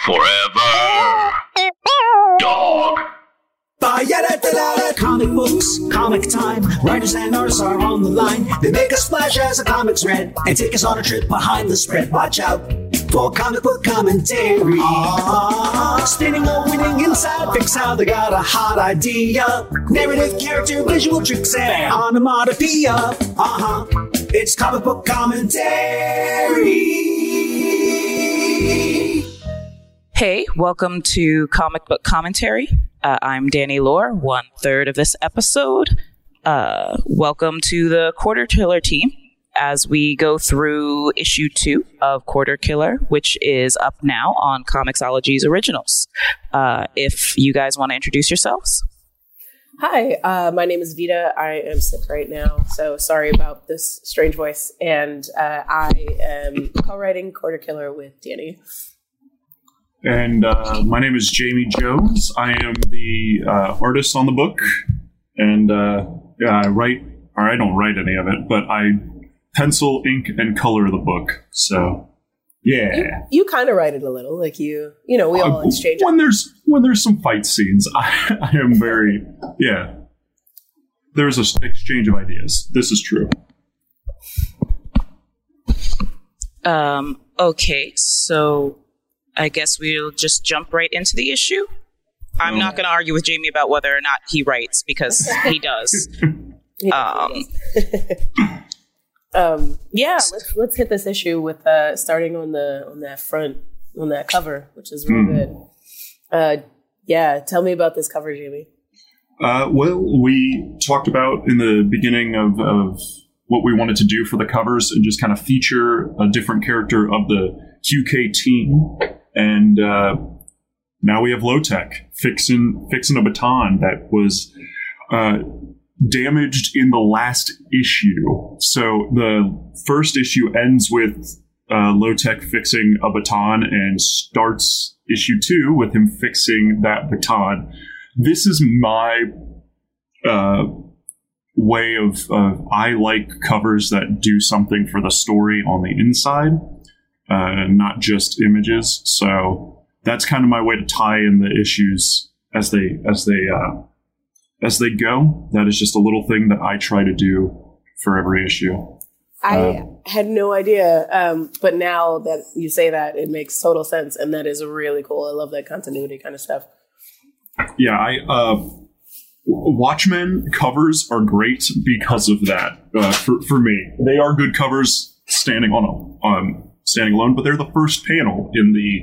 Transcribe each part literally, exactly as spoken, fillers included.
Forever. Dog. Comic books, comic time. Writers and artists are on the line. They make a splash as the comics read and take us on a trip behind the spread. Watch out for comic book commentary. Ah, spinning a winning inside. Fix how they got a hot idea. Narrative, character, visual tricks, and onomatopoeia. Uh-huh. It's comic book commentary. Hey, welcome to Comic Book Commentary. Uh, I'm Danny Lore, one third of this episode. Uh, welcome to the Quarter Killer team as we go through issue two of Quarter Killer, which is up now on Comixology's Originals. Uh, if you guys want to introduce yourselves. Hi, uh, my name is Vita. I am sick right now, so sorry about this strange voice. And uh, I am co-writing Quarter Killer with Danny. And uh, my name is Jamie Jones. I am the uh, artist on the book, and uh, yeah, I write, or I don't write any of it, but I pencil, ink, and color the book. So, yeah, you, you kind of write it a little, like you, you know, we all uh, exchange. When there's when there's some fight scenes, I, I am very yeah. There's an exchange of ideas. This is true. Um. Okay, so I guess we'll just jump right into the issue. I'm oh. not going to argue with Jamie about whether or not he writes, because he does. um, um, yeah, let's let's hit this issue with uh, starting on the on that front on that cover, which is really mm. good. Uh, yeah, tell me about this cover, Jamie. Uh, well, we talked about in the beginning of, of what we wanted to do for the covers and just kind of feature a different character of the Q K team. And uh, now we have Low-Tech fixing fixing a baton that was uh, damaged in the last issue. So the first issue ends with uh, Low-Tech fixing a baton and starts issue two with him fixing that baton. This is my uh, way of, of I like covers that do something for the story on the inside. Uh, not just images, so that's kind of my way to tie in the issues as they as they uh, as they go. That is just a little thing that I try to do for every issue. I uh, had no idea, um, but now that you say that, it makes total sense, and that is really cool. I love that continuity kind of stuff. Yeah, I uh, Watchmen covers are great because of that. Uh, for for me, they are good covers standing on a on. standing alone, but they're the first panel in the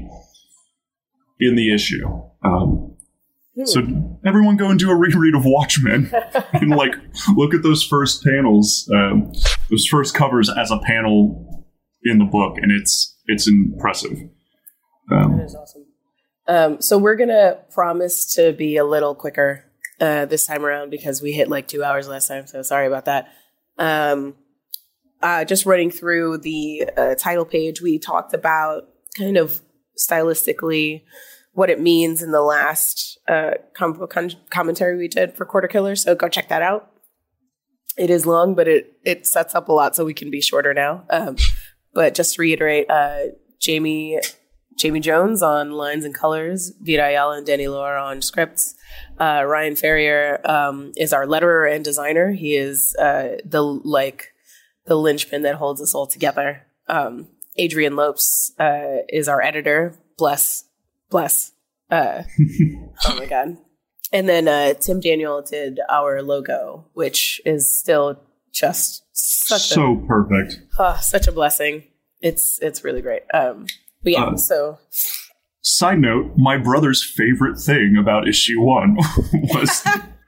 in the issue. Um, so everyone go and do a reread of Watchmen and like look at those first panels, um, those first covers as a panel in the book, and it's it's impressive. Um, that is awesome. Um, so we're gonna promise to be a little quicker uh, this time around because we hit like two hours last time. So sorry about that. Um, Uh, just running through the uh, title page, we talked about kind of stylistically what it means in the last uh, com- con- commentary we did for Quarter Killer. So go check that out. It is long, but it it sets up a lot, so we can be shorter now. Um, but just to reiterate, uh, Jamie Jamie Jones on lines and colors, Vita Ayala and Danny Lore on scripts. Uh, Ryan Ferrier um, is our letterer and designer. He is uh, the like. the linchpin that holds us all together. Um, Adrian Lopes uh, is our editor. Bless. Bless. Uh, oh, my God. And then uh, Tim Daniel did our logo, which is still just such so a... perfect. Uh, such a blessing. It's it's really great. Um, but yeah, uh, so... Side note, my brother's favorite thing about issue one was...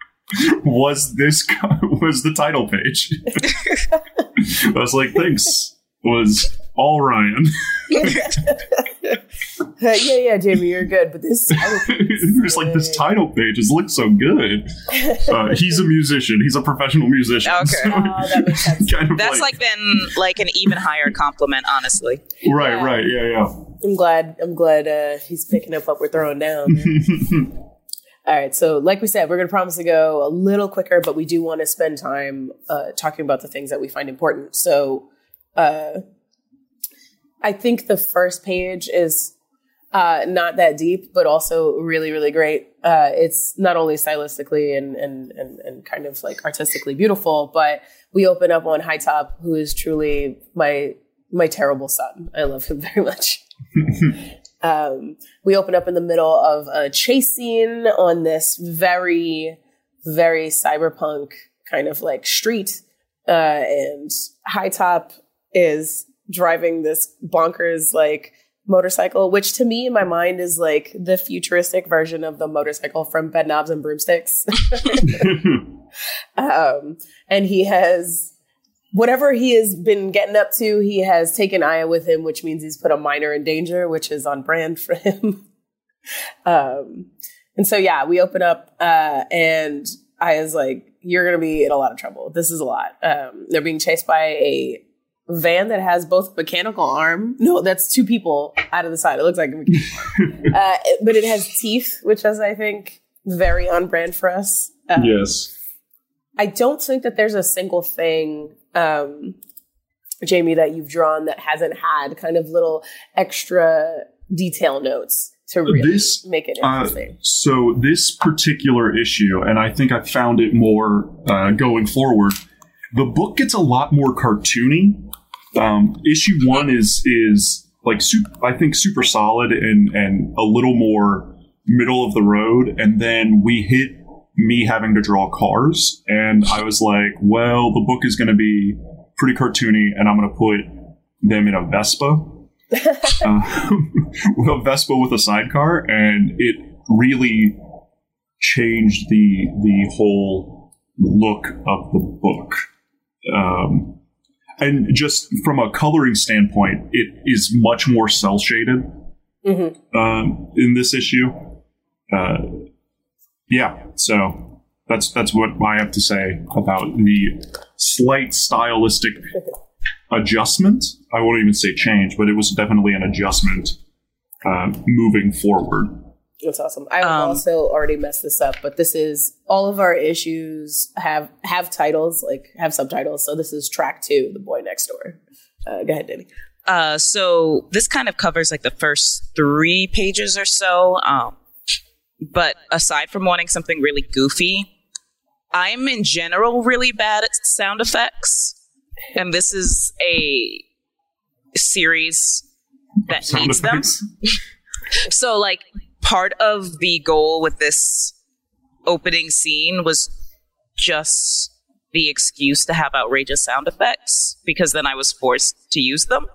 was this was the title page. I was like, thanks. Was all Ryan. uh, yeah, yeah, Jamie, you're good. But this, it was like this title page has looked so good. Uh, he's a musician. He's a professional musician. Okay, so oh, that makes sense. Kind of that's like, like been like an even higher compliment, honestly. Right, yeah. right, yeah, yeah. I'm glad. I'm glad uh, he's picking up what we're throwing down. All right, so like we said, we're going to promise to go a little quicker, but we do want to spend time uh, talking about the things that we find important. So uh, I think the first page is Uh, not that deep, but also really, really great. Uh, it's not only stylistically and, and, and, and kind of like artistically beautiful, but we open up on High Top, who is truly my, my terrible son. I love him very much. um, we open up in the middle of a chase scene on this very, very cyberpunk kind of like street. Uh, and High Top is driving this bonkers, like, motorcycle, which to me in my mind is like the futuristic version of the motorcycle from Bedknobs and Broomsticks. um, and he has whatever he has been getting up to, he has taken Aya with him, which means he's put a minor in danger, which is on brand for him. um, and so, yeah, we open up uh, and Aya's like, you're going to be in a lot of trouble. This is a lot. Um, they're being chased by a van that has both mechanical arm. No, that's two people out of the side. It looks like a mechanical arm. Uh, it, but it has teeth, which is, I think, very on brand for us. Uh, yes. I don't think that there's a single thing, um, Jamie, that you've drawn that hasn't had kind of little extra detail notes to really this, make it interesting. Uh, so this particular issue, and I think I found it more uh, going forward, the book gets a lot more cartoony. Um, issue one is is like super, I think super solid and and a little more middle of the road, and then we hit me having to draw cars, and I was like, well, the book is going to be pretty cartoony, and I'm going to put them in a Vespa, uh, a Vespa with a sidecar, and it really changed the the whole look of the book. Um, and just from a coloring standpoint, it is much more cell shaded mm-hmm. um, in this issue. Uh, yeah, so that's that's what I have to say about the slight stylistic adjustment. I won't even say change, but it was definitely an adjustment uh, moving forward. That's awesome. I Um, also already messed this up, but this is all of our issues have have titles, like have subtitles. So this is track two, The Boy Next Door. Uh, go ahead, Danny. Uh, so this kind of covers like the first three pages or so. Um, but aside from wanting something really goofy, I'm in general really bad at sound effects. And this is a series that Sound needs effects? them. So like part of the goal with this opening scene was just the excuse to have outrageous sound effects, because then I was forced to use them.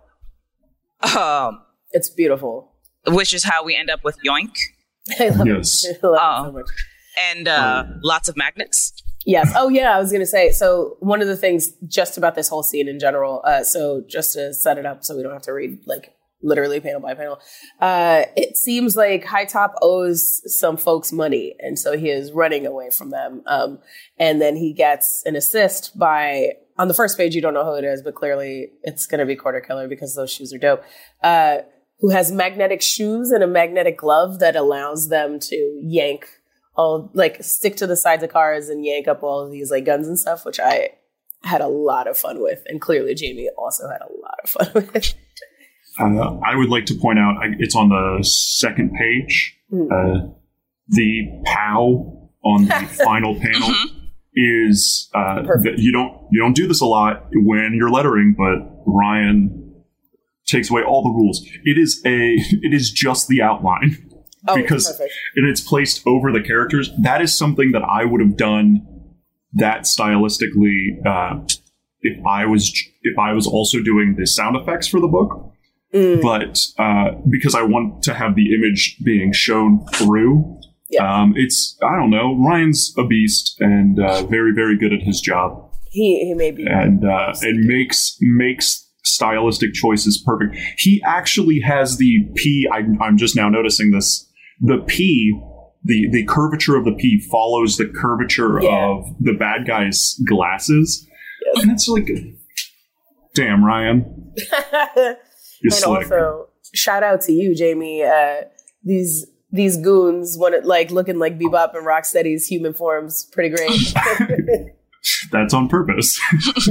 Um, It's beautiful. which is how we end up with Yoink I love Yes. it. I love Oh. it so much. and uh, lots of magnets. Yes. Oh, yeah. I was going to say, so one of the things just about this whole scene in general, uh, so just to set it up so we don't have to read like literally panel by panel, uh, it seems like High Top owes some folks money. And so he is running away from them. Um, and then he gets an assist by, on the first page, you don't know who it is, but clearly it's going to be Quarter Killer because those shoes are dope. Uh, who has magnetic shoes and a magnetic glove that allows them to yank all, like stick to the sides of cars and yank up all of these like guns and stuff, which I had a lot of fun with. And clearly Jamie also had a lot of fun with. Uh, I would like to point out, I, it's on the second page. Mm. Uh, the POW on the final panel is uh, that you don't you don't do this a lot when you're lettering, but Ryan takes away all the rules. It is a it is just the outline. Oh, because perfect. and it's placed over the characters. That is something that I would have done that stylistically uh, if I was if I was also doing the sound effects for the book. Mm. But uh, because I want to have the image being shown through, yeah. um, it's I don't know. Ryan's a beast and uh, very very good at his job. He he may be and uh, and makes makes. stylistic choices perfect. He actually has the P. I, I'm just now noticing this. The P, the the curvature of the P follows the curvature yeah. of the bad guy's glasses, yes. and it's like, damn, Ryan. You're and slick. Also, shout out to you, Jamie. Uh, these these goons, want it like looking like Bebop and Rocksteady's human forms, pretty great. That's on purpose. Yes.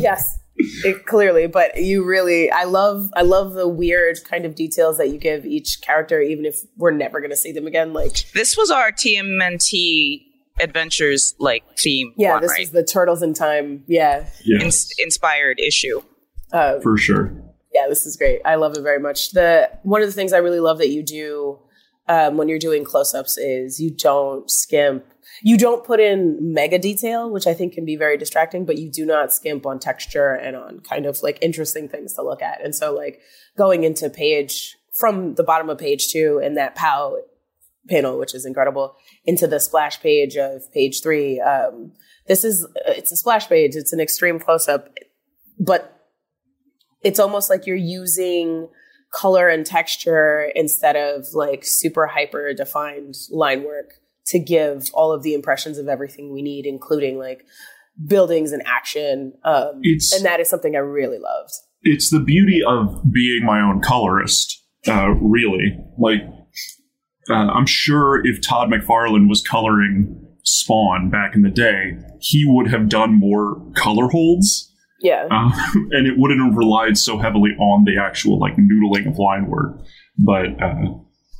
it, clearly, but you really, I love, I love the weird kind of details that you give each character, even if we're never going to see them again. Like this was our T M N T Adventures like theme. Yeah, one, this right? is the Turtles in Time. Yeah, Yes. In- inspired issue. uh, For sure. Yeah, this is great. I love it very much. The one of the things I really love that you do um, when you're doing close-ups is you don't skimp. You don't put in mega detail, which I think can be very distracting, but you do not skimp on texture and on kind of like interesting things to look at. And so like going into page from the bottom of page two and that P O W panel, which is incredible, into the splash page of page three. Um, this is, it's a splash page. It's an extreme close-up, but it's almost like you're using color and texture instead of like super hyper defined line work to give all of the impressions of everything we need, including like buildings and action. Um, It's- and that is something I really loved. It's the beauty of being my own colorist, uh, really. Like, uh, I'm sure if Todd McFarlane was coloring Spawn back in the day, he would have done more color holds. Yeah. Uh, and it wouldn't have relied so heavily on the actual like noodling of line work. But uh,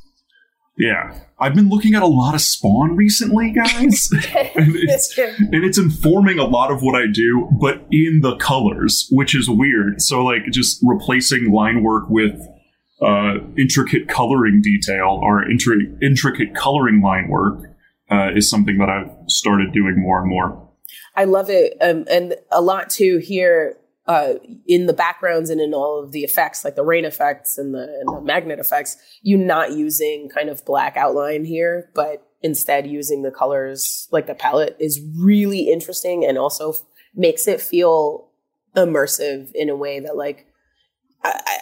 yeah, I've been looking at a lot of Spawn recently, guys, and, it's, and it's informing a lot of what I do, but in the colors, which is weird. So like just replacing line work with uh, intricate coloring detail or intri- intricate coloring line work uh, is something that I've started doing more and more. I love it. Um, and a lot too here uh, in the backgrounds and in all of the effects, like the rain effects and the, and the magnet effects, you not using kind of black outline here, but instead using the colors, like the palette is really interesting and also f- makes it feel immersive in a way that like, I, I,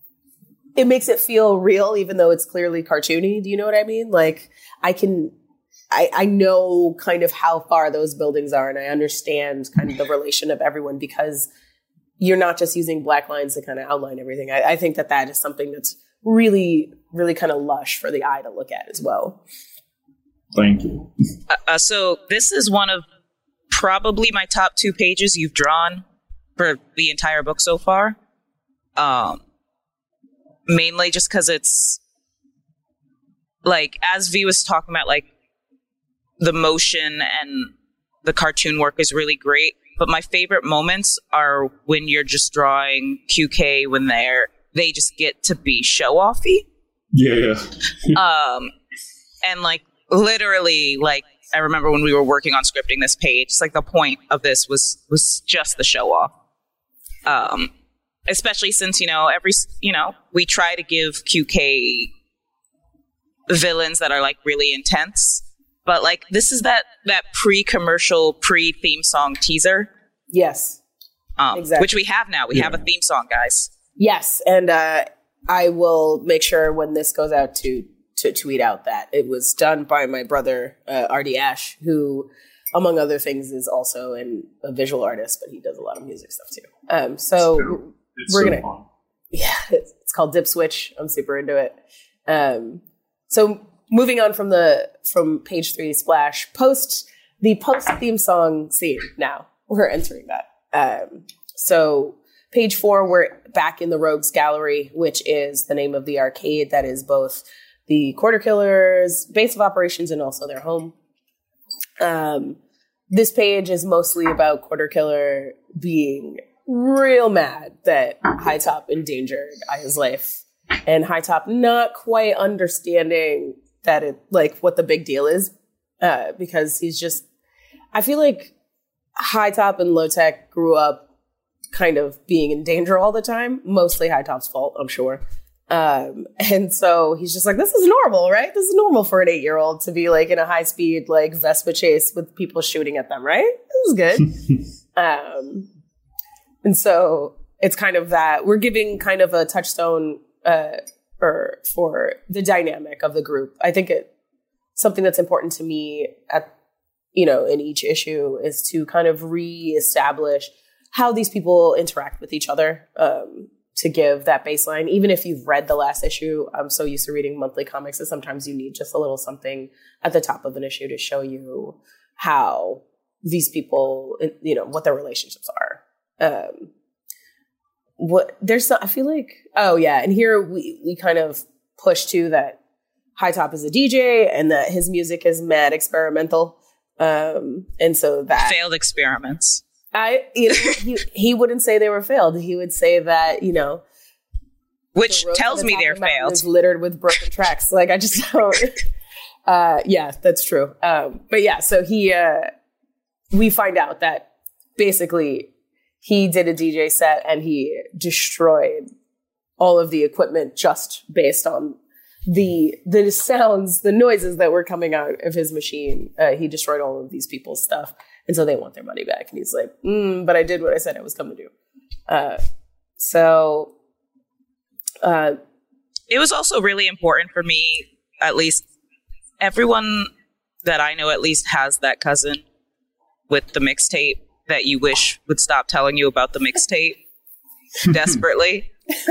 it makes it feel real, even though it's clearly cartoony. Do you know what I mean? Like I can... I, I know kind of how far those buildings are, and I understand kind of the relation of everyone because you're not just using black lines to kind of outline everything. I, I think that that is something that's really, really kind of lush for the eye to look at as well. Thank you. Uh, so this is one of probably my top two pages you've drawn for the entire book so far. Um, mainly just because it's like, as V was talking about, like, the motion and the cartoon work is really great. But my favorite moments are when you're just drawing Q K when they're, they just get to be show-offy. Yeah. um, and like literally, like I remember when we were working on scripting this page, it's like the point of this was, was just the show-off. Um, especially since, you know, every, you know, we try to give Q K villains that are like really intense. But like this is that that pre-commercial, pre-theme song teaser. Yes, um, exactly. Which we have now. We Yeah. have a theme song, guys. Yes, and uh, I will make sure when this goes out to to tweet out that it was done by my brother uh, Artie Ash, who, among other things, is also an, a visual artist, but he does a lot of music stuff too. Um, so So, it's we're so gonna fun. yeah, it's, it's called Dip Switch. I'm super into it. Um, so. Moving on from the from page three splash, post the post theme song scene. Now we're entering that. Um, so page four, we're back in the Rogues Gallery, which is the name of the arcade that is both the Quarter Killers' base of operations and also their home. Um, this page is mostly about Quarter Killer being real mad that High Top endangered Aya's life, and High Top not quite understanding that it, like, what the big deal is, uh, because he's just, I feel like High Top and Low Tech grew up kind of being in danger all the time, mostly High Top's fault, I'm sure. Um, and so he's just like, this is normal, right? This is normal for an eight-year-old to be like in a high-speed, like, Vespa chase with people shooting at them, right? This is good. um, and so it's kind of that, we're giving kind of a touchstone, uh, For, for the dynamic of the group. I think it something that's important to me at, you know, in each issue is to kind of reestablish how these people interact with each other, um, to give that baseline. Even if you've read the last issue, I'm so used to reading monthly comics that sometimes you need just a little something at the top of an issue to show you how these people, you know, what their relationships are. Um, what there's some, I feel like, oh yeah. And here we, we kind of push to that High Top is a D J and that his music is mad experimental. Um, and so that failed experiments. I, you know, he, he wouldn't say they were failed. He would say that, you know, which the tells me they're failed. Is littered with broken tracks. Like I just don't, uh, yeah, that's true. Um, but yeah, so he, uh, we find out that basically he did a D J set and he destroyed all of the equipment just based on the the sounds, the noises that were coming out of his machine. Uh, he destroyed all of these people's stuff. And so they want their money back. And he's like, mm, but I did what I said I was coming to do. Uh, so uh, it was also really important for me, at least everyone that I know at least has that cousin with the mixtape that you wish would stop telling you about the mixtape desperately.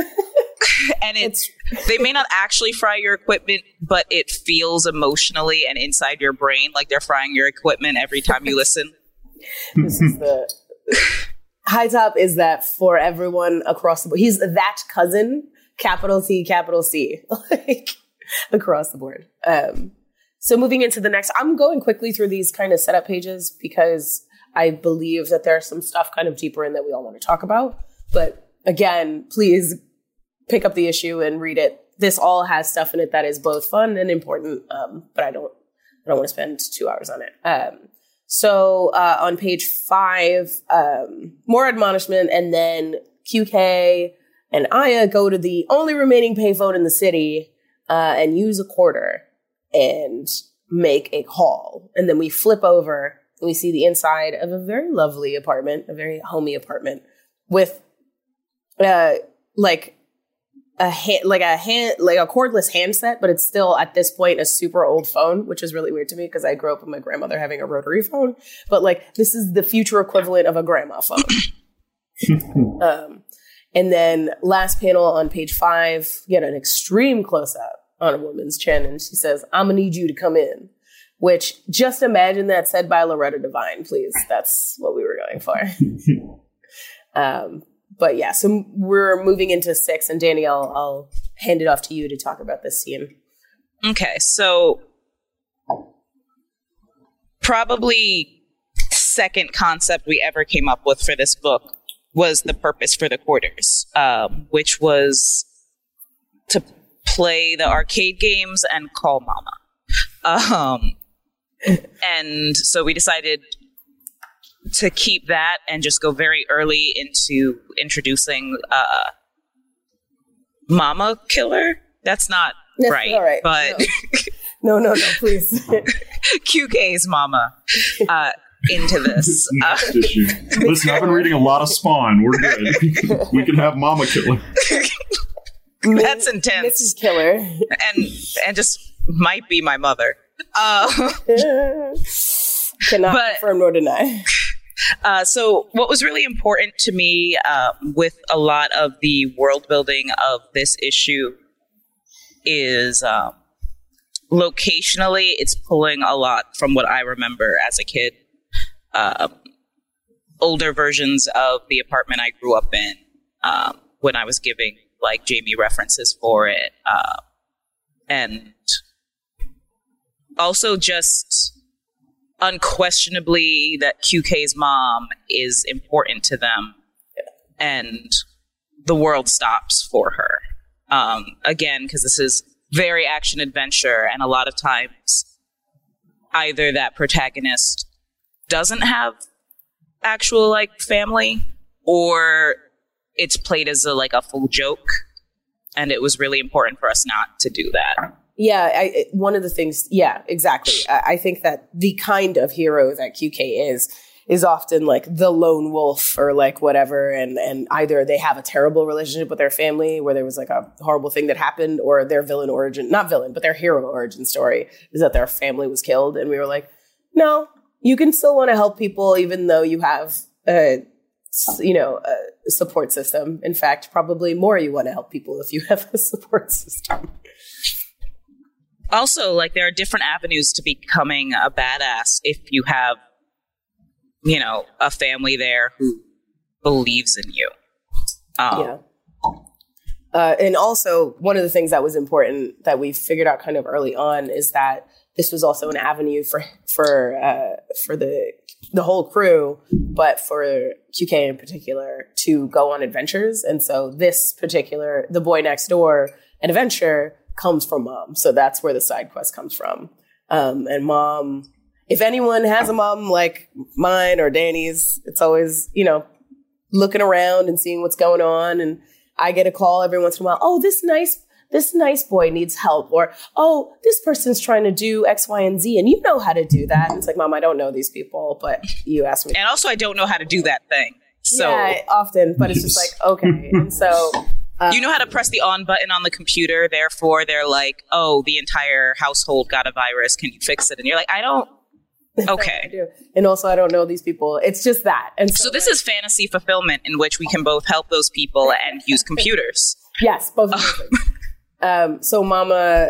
And it's, they may not actually fry your equipment, but it feels emotionally and inside your brain like they're frying your equipment every time you listen. This is the High Top is that for everyone across the board. He's that cousin, capital T, capital C, like across the board. Um, so moving into the next, I'm going quickly through these kind of setup pages because I believe that there's some stuff kind of deeper in that we all want to talk about. But again, please pick up the issue and read it. This all has stuff in it that is both fun and important, um, but I don't, I don't want to spend two hours on it. Um, so uh, on page five, um, more admonishment, and then Q K and Aya go to the only remaining payphone in the city uh, and use a quarter and make a call. And then we flip over and we see the inside of a very lovely apartment, a very homey apartment with uh, like a hand, like a hand, like a cordless handset, but it's still at this point a super old phone, which is really weird to me because I grew up with my grandmother having a rotary phone. But like this is the future equivalent of a grandma phone. um, and then last panel on page five, you get an extreme close up on a woman's chin, and she says, "I'm gonna need you to come in." Which just imagine that said by Loretta Devine, please. That's what we were going for. um, But yeah, so we're moving into six, and Danny, I'll, I'll hand it off to you to talk about this scene. Okay, so probably second concept we ever came up with for this book was the purpose for the quarters, um, which was to play the arcade games and call mama. Um, and so we decided to keep that and just go very early into introducing uh, Mama Killer. That's not That's right, all right. but No, no, no, no please. Q K's Mama uh, into this. Uh, Next issue. Listen, I've been reading a lot of Spawn. We're good. We can have Mama Killer. That's intense. Missus Killer. And and just might be my mother. Uh, Cannot but- confirm nor deny. Uh, so what was really important to me uh, with a lot of the world building of this issue is um, locationally, it's pulling a lot from what I remember as a kid. Uh, older versions of the apartment I grew up in um, when I was giving like Jamie references for it. Uh, and also just unquestionably that Q K's mom is important to them and the world stops for her. Um, again, because this is very action adventure, and a lot of times either that protagonist doesn't have actual like family, or it's played as a like a full joke, and it was really important for us not to do that. Yeah, I, one of the things, yeah, exactly. I, I think that the kind of hero that Q K is, is often like the lone wolf or like whatever. And, and either they have a terrible relationship with their family where there was like a horrible thing that happened, or their villain origin, not villain, but their hero origin story is that their family was killed. And we were like, no, you can still want to help people even though you have a, you know, a support system. In fact, probably more you want to help people if you have a support system. Also, like, there are different avenues to becoming a badass if you have, you know, a family there who believes in you. Um, Yeah. Uh, and also, one of the things that was important that we figured out kind of early on is that this was also an avenue for for uh, for the the whole crew, but for Q K in particular, to go on adventures. And so this particular, The Boy Next Door, an adventure comes from Mom. So that's where the side quest comes from. Um, and Mom, if anyone has a mom like mine or Danny's, it's always, you know, looking around and seeing what's going on. And I get a call every once in a while. Oh, this nice, this nice boy needs help. Or, oh, this person's trying to do X, Y, and Z. And you know how to do that. And it's like, Mom, I don't know these people, but you asked me. And also, I don't know how to do that thing. So yeah, often, but it's just like, okay. And so, you know how to press the on button on the computer. Therefore, they're like, oh, the entire household got a virus. Can you fix it? And you're like, I don't. Okay. I do. And also, I don't know these people. It's just that. And so, So this is fantasy fulfillment in which we can both help those people and use computers. yes, both of those things. Um, so Mama,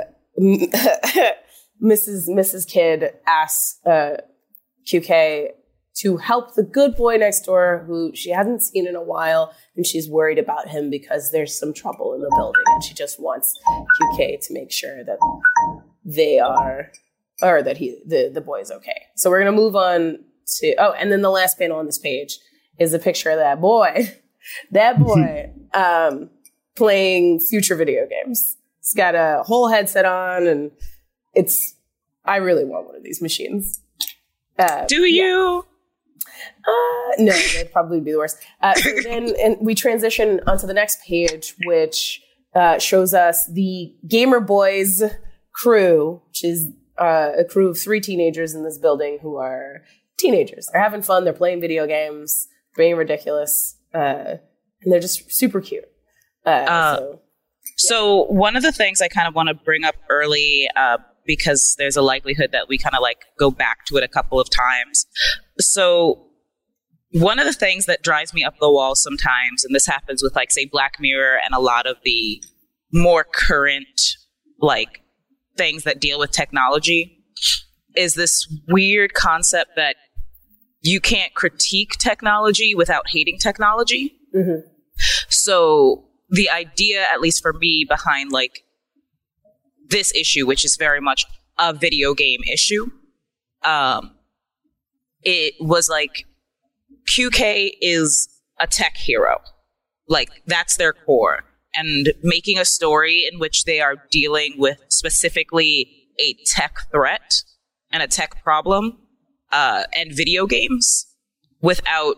Missus Missus Kidd asks uh, Q K to help the good boy next door who she hasn't seen in a while, and she's worried about him because there's some trouble in the building, and she just wants Q K to make sure that they are, or that he, the, the boy is okay. So we're going to move on to, oh, and then the last panel on this page is a picture of that boy, that boy um, playing future video games. He's got a whole headset on, and it's, I really want one of these machines. Uh, Do you? Uh, no, that'd probably be the worst. Uh, so then and we transition onto the next page, which uh, shows us the Gamer Boys crew, which is uh, a crew of three teenagers in this building who are teenagers. They're having fun. They're playing video games, being ridiculous, uh, and they're just super cute. Uh, Uh, so, So one of the things I kind of want to bring up early, uh, because there's a likelihood that we kind of like go back to it a couple of times. So one of the things that drives me up the wall sometimes, and this happens with like, say, Black Mirror and a lot of the more current like things that deal with technology, is this weird concept that you can't critique technology without hating technology. mm-hmm. So the idea, at least for me, behind like this issue, which is very much a video game issue, um, it was like Q K is a tech hero. Like that's their core. And making a story in which they are dealing with specifically a tech threat and a tech problem uh, and video games without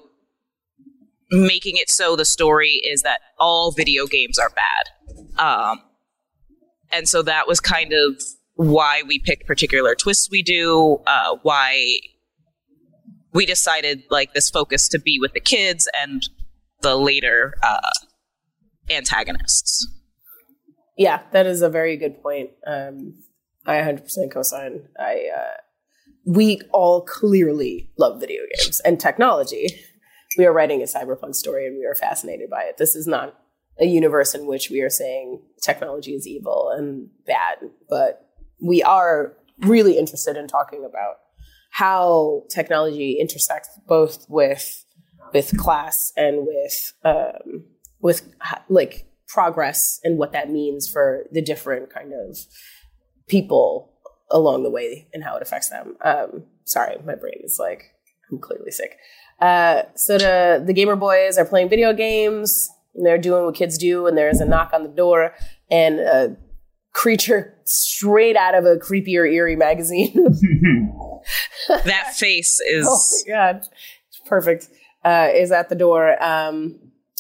making it so the story is that all video games are bad. Um, and so that was kind of why we picked particular twists we do, uh, why we decided like this focus to be with the kids and the later uh, antagonists. Yeah, that is a very good point. Um, I one hundred percent co-sign. I, uh, we all clearly love video games and technology. We are writing a cyberpunk story and we are fascinated by it. This is not a universe in which we are saying technology is evil and bad, but we are really interested in talking about how technology intersects both with with class and with um, with like progress and what that means for the different kind of people along the way and how it affects them. Um, sorry, my brain is like, I'm clearly sick. Uh, so the, the Gamer Boys are playing video games and they're doing what kids do. And there's a knock on the door and a creature straight out of a Creepy or Eerie magazine. That face is... Oh my God. It's perfect. Uh, is at the door. Um,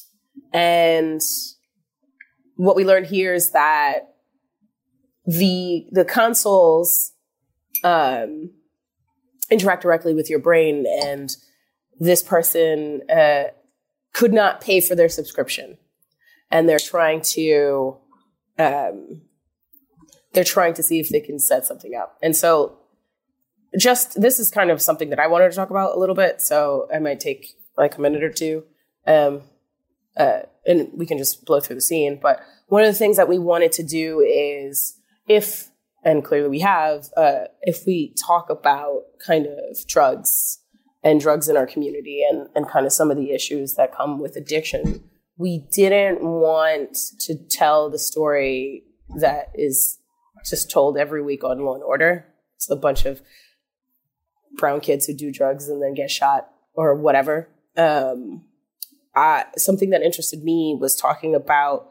and what we learned here is that the, the consoles, um, interact directly with your brain, and this person uh, could not pay for their subscription, and they're trying to um, they're trying to see if they can set something up. And so, just this is kind of something that I wanted to talk about a little bit. So I might take like a minute or two, um, uh, and we can just blow through the scene. But one of the things that we wanted to do is if. And clearly we have, uh, if we talk about kind of drugs and drugs in our community and, and kind of some of the issues that come with addiction, we didn't want to tell the story that is just told every week on Law and Order. It's a bunch of brown kids who do drugs and then get shot or whatever. Um, I, something that interested me was talking about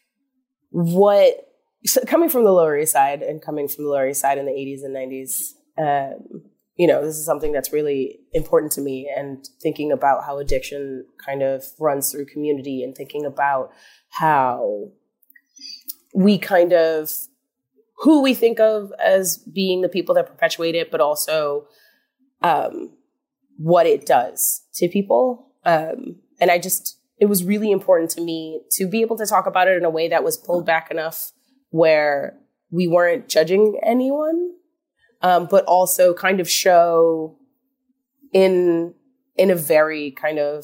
what, so coming from the Lower East Side and coming from the Lower East Side in the eighties and nineties, um, you know, this is something that's really important to me, and thinking about how addiction kind of runs through community, and thinking about how we kind of, who we think of as being the people that perpetuate it, but also um, what it does to people. Um, and I just, it was really important to me to be able to talk about it in a way that was pulled back enough where we weren't judging anyone, um, but also kind of show in in a very kind of,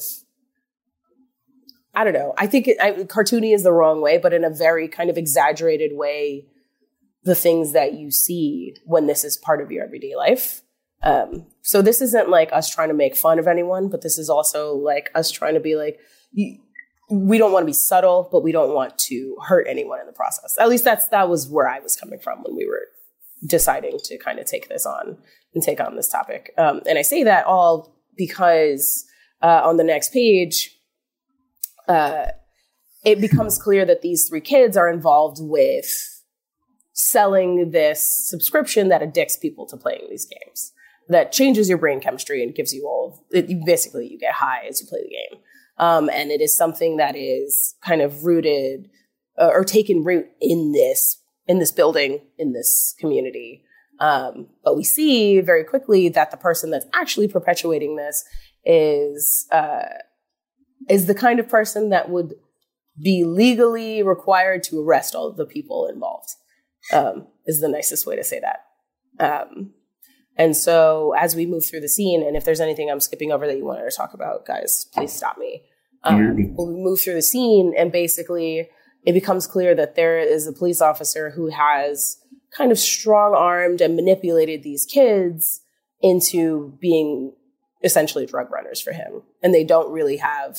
I don't know, I think it, I, cartoony is the wrong way, but in a very kind of exaggerated way, the things that you see when this is part of your everyday life. Um, so this isn't like us trying to make fun of anyone, but this is also like us trying to be like, you, we don't want to be subtle, but we don't want to hurt anyone in the process. At least that's, that was where I was coming from when we were deciding to kind of take this on and take on this topic. Um, and I say that all because uh, on the next page, uh, it becomes clear that these three kids are involved with selling this subscription that addicts people to playing these games, that changes your brain chemistry and gives you all, it, you basically you get high as you play the game. Um, and it is something that is kind of rooted uh, or taken root in this, in this building, in this community. Um, but we see very quickly that the person that's actually perpetuating this is, uh, is the kind of person that would be legally required to arrest all of the people involved. Um, is the nicest way to say that. Um, and so as we move through the scene, and if there's anything I'm skipping over that you wanted to talk about, guys, please stop me. Um, we move through the scene, and basically it becomes clear that there is a police officer who has kind of strong-armed and manipulated these kids into being essentially drug runners for him. And they don't really have,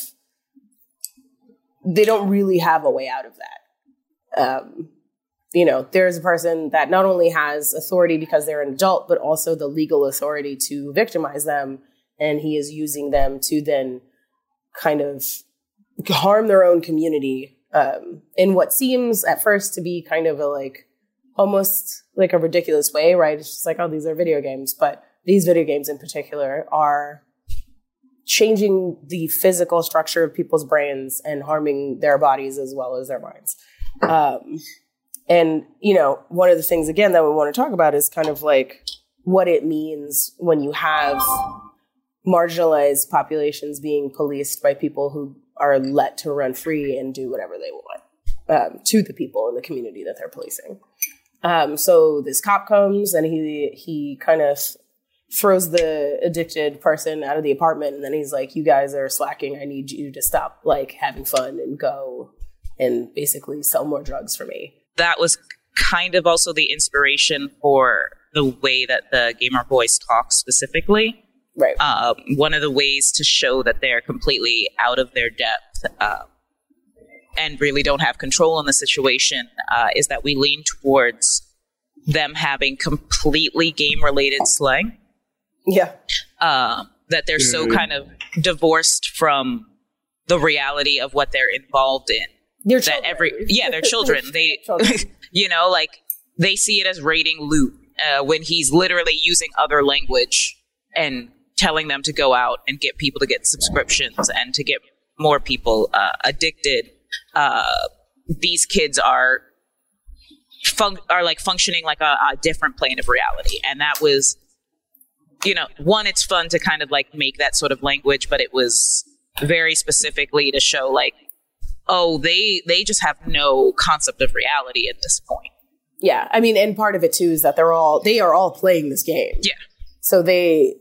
they don't really have a way out of that. Um, You know, there's a person that not only has authority because they're an adult, but also the legal authority to victimize them. And he is using them to then kind of harm their own community um, in what seems at first to be kind of a like, almost like a ridiculous way, right? It's just like, oh, these are video games. But these video games in particular are changing the physical structure of people's brains and harming their bodies as well as their minds. Um And, you know, one of the things, again, that we want to talk about is kind of like what it means when you have marginalized populations being policed by people who are let to run free and do whatever they want um, to the people in the community that they're policing. Um, so this cop comes and he he kind of throws the addicted person out of the apartment. And then he's like, you guys are slacking. I need you to stop like having fun and go and basically sell more drugs for me. That was kind of also the inspiration for the way that the Gamer Boys talk specifically. Right. Um, one of the ways to show that they're completely out of their depth uh, and really don't have control in the situation uh, is that we lean towards them having completely game-related slang. Yeah. Uh, that they're so kind of divorced from the reality of what they're involved in. They're that children. every yeah they're children they children. You know, like they see it as raiding loot uh, when he's literally using other language and telling them to go out and get people to get subscriptions and to get more people uh, addicted. Uh, these kids are fun- are like functioning like a, a different plane of reality, and that was, you know, one, it's fun to kind of like make that sort of language, but it was very specifically to show like, oh, they they just have no concept of reality at this point. Yeah, I mean, and part of it too is that they're all they are all playing this game. Yeah, so they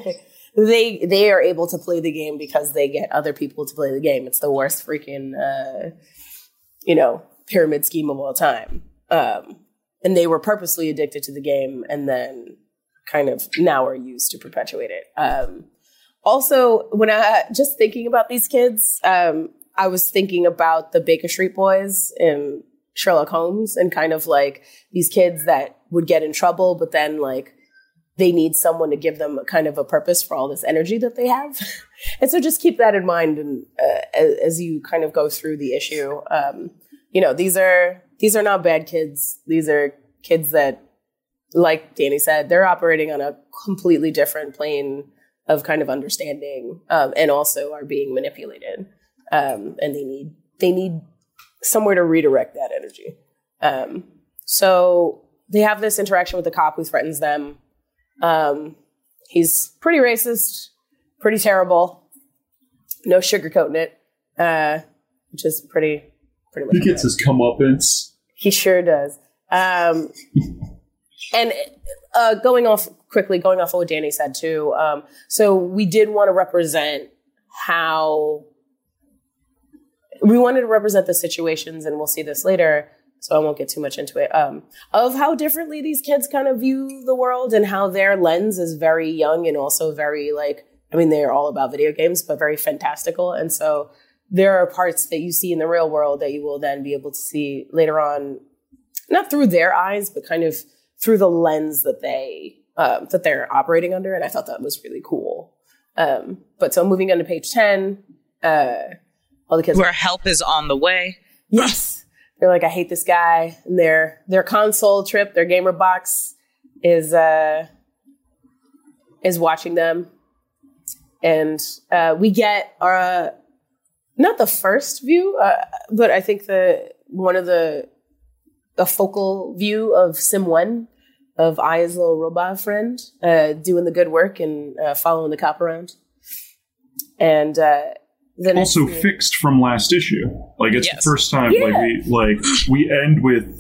they they are able to play the game because they get other people to play the game. It's the worst freaking uh, you know pyramid scheme of all time. Um, and they were purposely addicted to the game, and then kind of now are used to perpetuate it. Um, also, when I just thinking about these kids. Um, I was thinking about the Baker Street Boys in Sherlock Holmes, and kind of like these kids that would get in trouble, but then like they need someone to give them kind of a purpose for all this energy that they have. And so just keep that in mind, and uh, as, as you kind of go through the issue. Um, you know, these are these are not bad kids. These are kids that, like Danny said, they're operating on a completely different plane of kind of understanding, um, and also are being manipulated. Um, and they need they need somewhere to redirect that energy. Um, so they have this interaction with the cop who threatens them. Um, he's pretty racist, pretty terrible. No sugarcoating it, uh, which is pretty pretty much. He gets his comeuppance. He sure does. Um, and uh, going off quickly, going off of what Danny said too. Um, so we did want to represent how we wanted to represent the situations, and we'll see this later, so I won't get too much into it, um, of how differently these kids kind of view the world, and how their lens is very young and also very like, I mean, they're all about video games, but very fantastical. And so there are parts that you see in the real world that you will then be able to see later on, not through their eyes, but kind of through the lens that they, um, that they're operating under. And I thought that was really cool. Um, but so moving on to page ten, uh, all the kids where help is on the way. Yes. They're like, I hate this guy. And their their console trip, their gamer box is uh, is watching them. And uh, we get our, uh, not the first view, uh, but I think the one of the a focal view of Sim-Wen, of Aya's little robot friend, uh, doing the good work and uh, following the cop around. And uh Then also fixed from last issue. Like it's yes. the first time Yeah. like we like we end with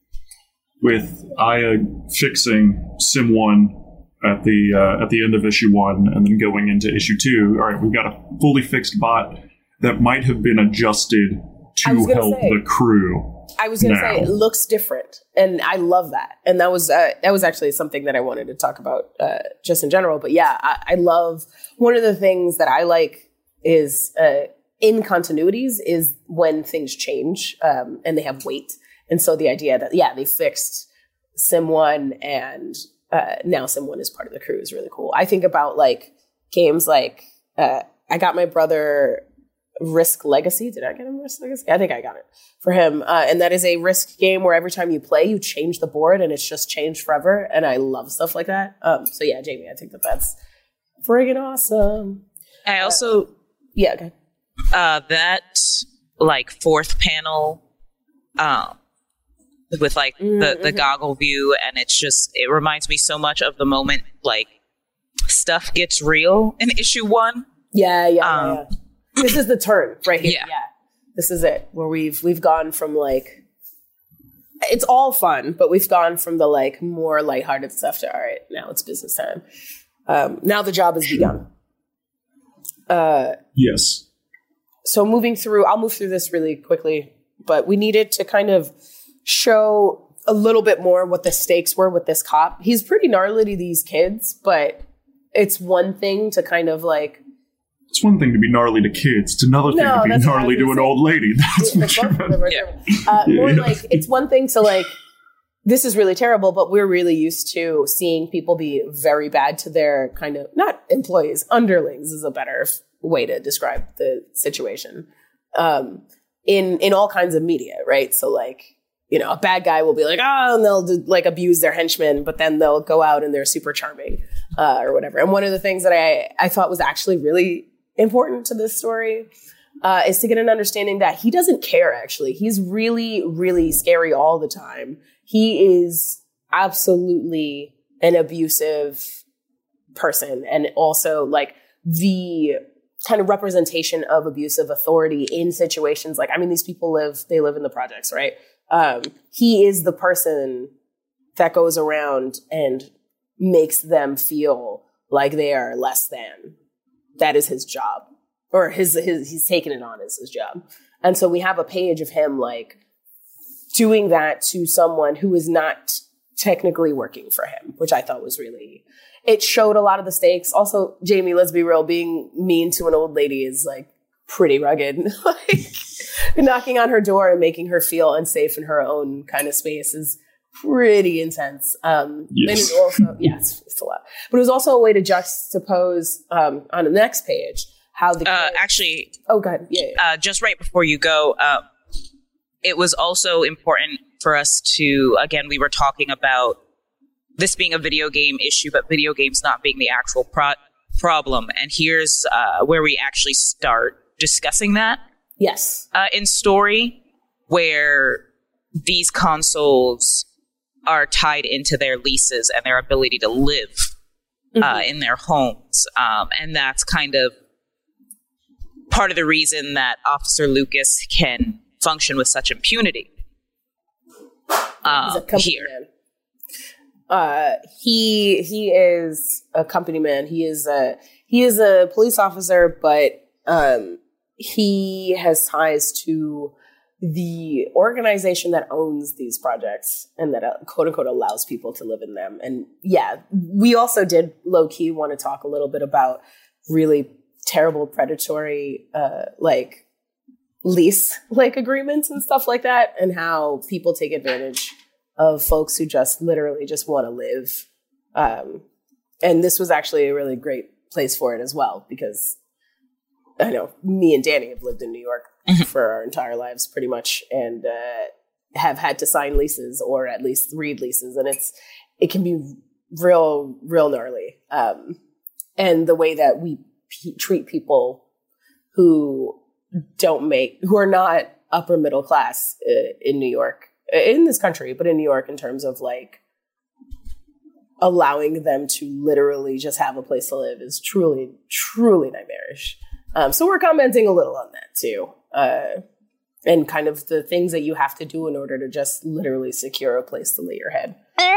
with Aya fixing Sim one at the uh, at the end of issue one, and then going into issue two. All right, we've got a fully fixed bot that might have been adjusted to I was gonna help say- the crew. I was going to now. say it looks different, and I love that. And that was uh, that was actually something that I wanted to talk about uh, just in general. But yeah, I, I love one of the things that I like is uh, in continuities is when things change um, and they have weight. And so the idea that yeah, they fixed Sim one and uh, now Sim one is part of the crew is really cool. I think about like games like uh, I got my brother Risk Legacy. Did I get him Risk Legacy? I think I got it for him. Uh, and that is a Risk game where every time you play, you change the board and it's just changed forever. And I love stuff like that. Um, so yeah, Jamie, I think that that's friggin' awesome. I also, Yeah, okay. uh, that like fourth panel, um, with like the, Mm-hmm. the goggle view, and it's just, it reminds me so much of the moment like stuff gets real in issue one. Yeah, yeah, yeah, Um, yeah. This is the turn right here. Yeah. Yeah. This is it, where we've we've gone from like it's all fun, but we've gone from the like more lighthearted stuff to all right, now it's business time. Um, now the job has begun. Uh, Yes. so moving through, I'll move through this really quickly, but we needed to kind of show a little bit more what the stakes were with this cop. He's pretty gnarly to these kids, but it's one thing to kind of like It's one thing to be gnarly to kids. It's another thing No, to be that's what I gnarly was to an gonna say. old lady. That's for Like, sure. both of them are Yeah. terrible. Uh, more Yeah. like it's one thing to like this is really terrible, but we're really used to seeing people be very bad to their kind of not employees, underlings is a better f- way to describe the situation. Um, in in all kinds of media, right? So like, you know, a bad guy will be like, oh, and they'll do, like abuse their henchmen, but then they'll go out and they're super charming uh, or whatever. And one of the things that I I thought was actually really important to this story uh, is to get an understanding that he doesn't care, actually. He's really, really scary all the time. He is absolutely an abusive person, and also like the kind of representation of abusive authority in situations like, I mean, these people live, they live in the projects, right? Um, he is the person that goes around and makes them feel like they are less than. That is his job, or his, his, he's taken it on as his job. And so we have a page of him like doing that to someone who is not technically working for him, which I thought was really, it showed a lot of the stakes. Also, Jamie, let's be real, being mean to an old lady is like pretty rugged. Like knocking on her door and making her feel unsafe in her own kind of space is pretty intense. Um, yes. And it also, yes, it's a lot. But it was also a way to juxtapose um, on the next page how the uh, kids, actually, oh god, yeah, yeah. Uh, just right before you go, uh, it was also important for us to, again, we were talking about this being a video game issue, but video games not being the actual pro- problem. And here's uh, where we actually start discussing that. Yes. Uh, in story, where these consoles are tied into their leases and their ability to live uh, mm-hmm. in their homes. Um, and that's kind of part of the reason that Officer Lucas can function with such impunity. Um, He's a company here. man. Uh, he he is a company man. He is a he is a police officer, but um, he has ties to the organization that owns these projects and that uh, quote unquote allows people to live in them. And yeah, we also did low key want to talk a little bit about really terrible predatory uh, like lease like agreements and stuff like that, and how people take advantage of folks who just literally just want to live. Um, and this was actually a really great place for it as well, because I know me and Danny have lived in New York for our entire lives pretty much, and uh, have had to sign leases or at least read leases. And it's, it can be real, real gnarly. Um, and the way that we p- treat people who don't make, who are not upper middle class uh, in New York, in this country, but in New York, in terms of like allowing them to literally just have a place to live is truly, truly nightmarish. Um, so we're commenting a little on that too. Uh, and kind of the things that you have to do in order to just literally secure a place to lay your head.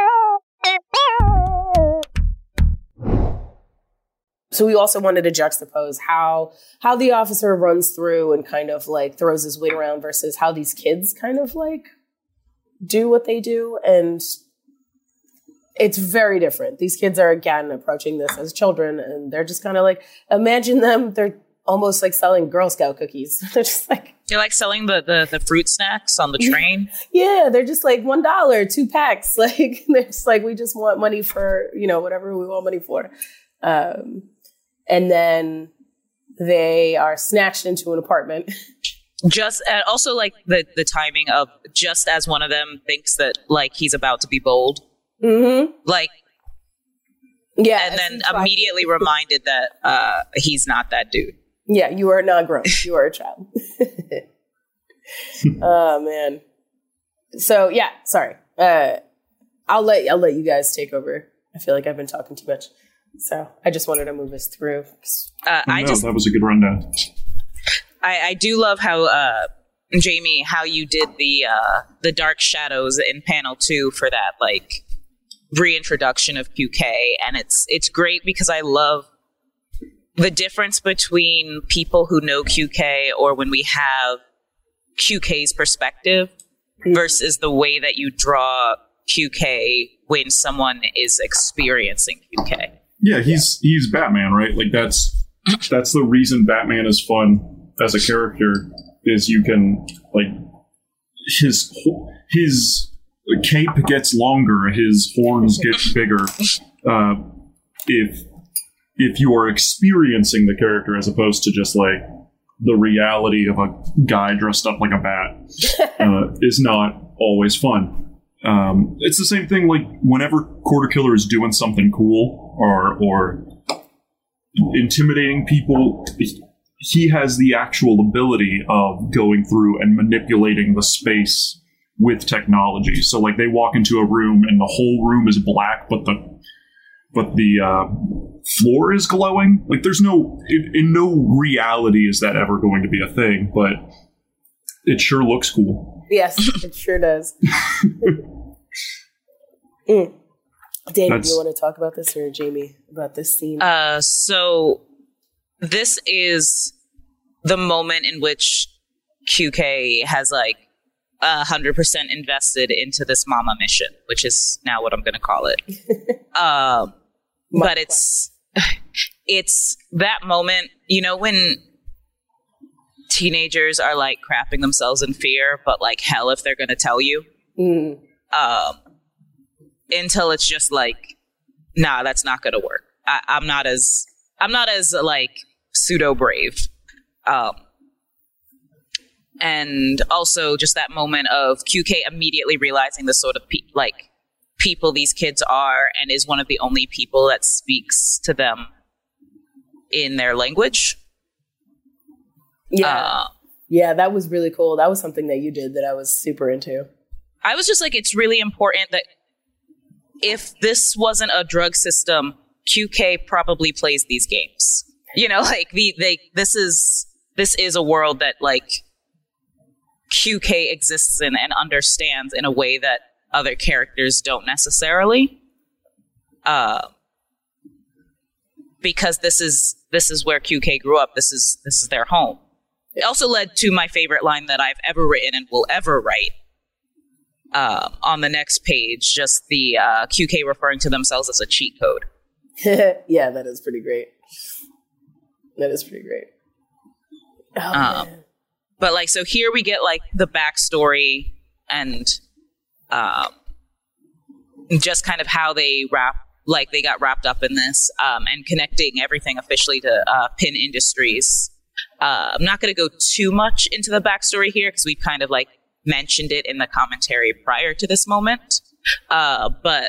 So we also wanted to juxtapose how how the officer runs through and kind of like throws his weight around versus how these kids kind of like do what they do. And it's very different. These kids are, again, approaching this as children, and they're just kind of like, imagine them, they're almost like selling Girl Scout cookies. They're just like, you're like selling the, the, the fruit snacks on the train. Yeah, they're just like one dollar, two packs. Like, they're just like, we just want money for, you know, whatever we want money for. Um, and then they are snatched into an apartment. Just uh, also like the, the timing of just as one of them thinks that like he's about to be bold. Mm-hmm. Like, yeah, and then immediately like reminded that uh, he's not that dude. Yeah, you are not grown. You are a child. Oh man. So yeah, sorry. Uh, I'll let I'll let you guys take over. I feel like I've been talking too much, so I just wanted to move us through. Uh, oh, I no, just that was a good rundown. I, I do love how uh, Jamie, how you did the uh, the dark shadows in panel two for that like reintroduction of Q K, and it's it's great because I love the difference between people who know Q K or when we have Q K's perspective versus the way that you draw Q K when someone is experiencing Q K. Yeah, he's yeah. he's Batman, right? Like that's that's the reason Batman is fun as a character, is you can like his his cape gets longer, his horns get bigger. Uh, if if you are experiencing the character as opposed to just like the reality of a guy dressed up like a bat, uh, is not always fun. Um, it's the same thing. Like whenever Quarter Killer is doing something cool or or intimidating people, he has the actual ability of going through and manipulating the space with technology. So like they walk into a room and the whole room is black, but the but the uh, floor is glowing. Like there's no, in, in no reality is that ever going to be a thing, but it sure looks cool. Yes, it sure does. mm. Dave, do you want to talk about this, or Jamie, about this scene? Uh, so this is the moment in which Q K has like a hundred percent invested into this mama mission, which is now what I'm going to call it. um, but it's, it's that moment, you know, when teenagers are like crapping themselves in fear, but like hell if they're going to tell you. Mm. Um, until it's just like, nah, that's not going to work. I, I'm not as, I'm not as like pseudo brave. Um, and also just that moment of Q K immediately realizing the sort of pe- like people these kids are, and is one of the only people that speaks to them in their language. Yeah. Uh, yeah, that was really cool. That was something that you did that I was super into. I was just like, it's really important that if this wasn't a drug system, Q K probably plays these games. You know, like the they this is this is a world that like Q K exists in and understands in a way that other characters don't necessarily. Uh, because this is this is where Q K grew up. This is this is their home. It also led to my favorite line that I've ever written and will ever write. Uh, on the next page, just the uh, Q K referring to themselves as a cheat code. Yeah, that is pretty great. That is pretty great. Oh, um, man. But like, so here we get like the backstory and um, just kind of how they wrap, like they got wrapped up in this, um, and connecting everything officially to uh, Pin Industries. Uh, I'm not going to go too much into the backstory here because we've kind of like mentioned it in the commentary prior to this moment. Uh, but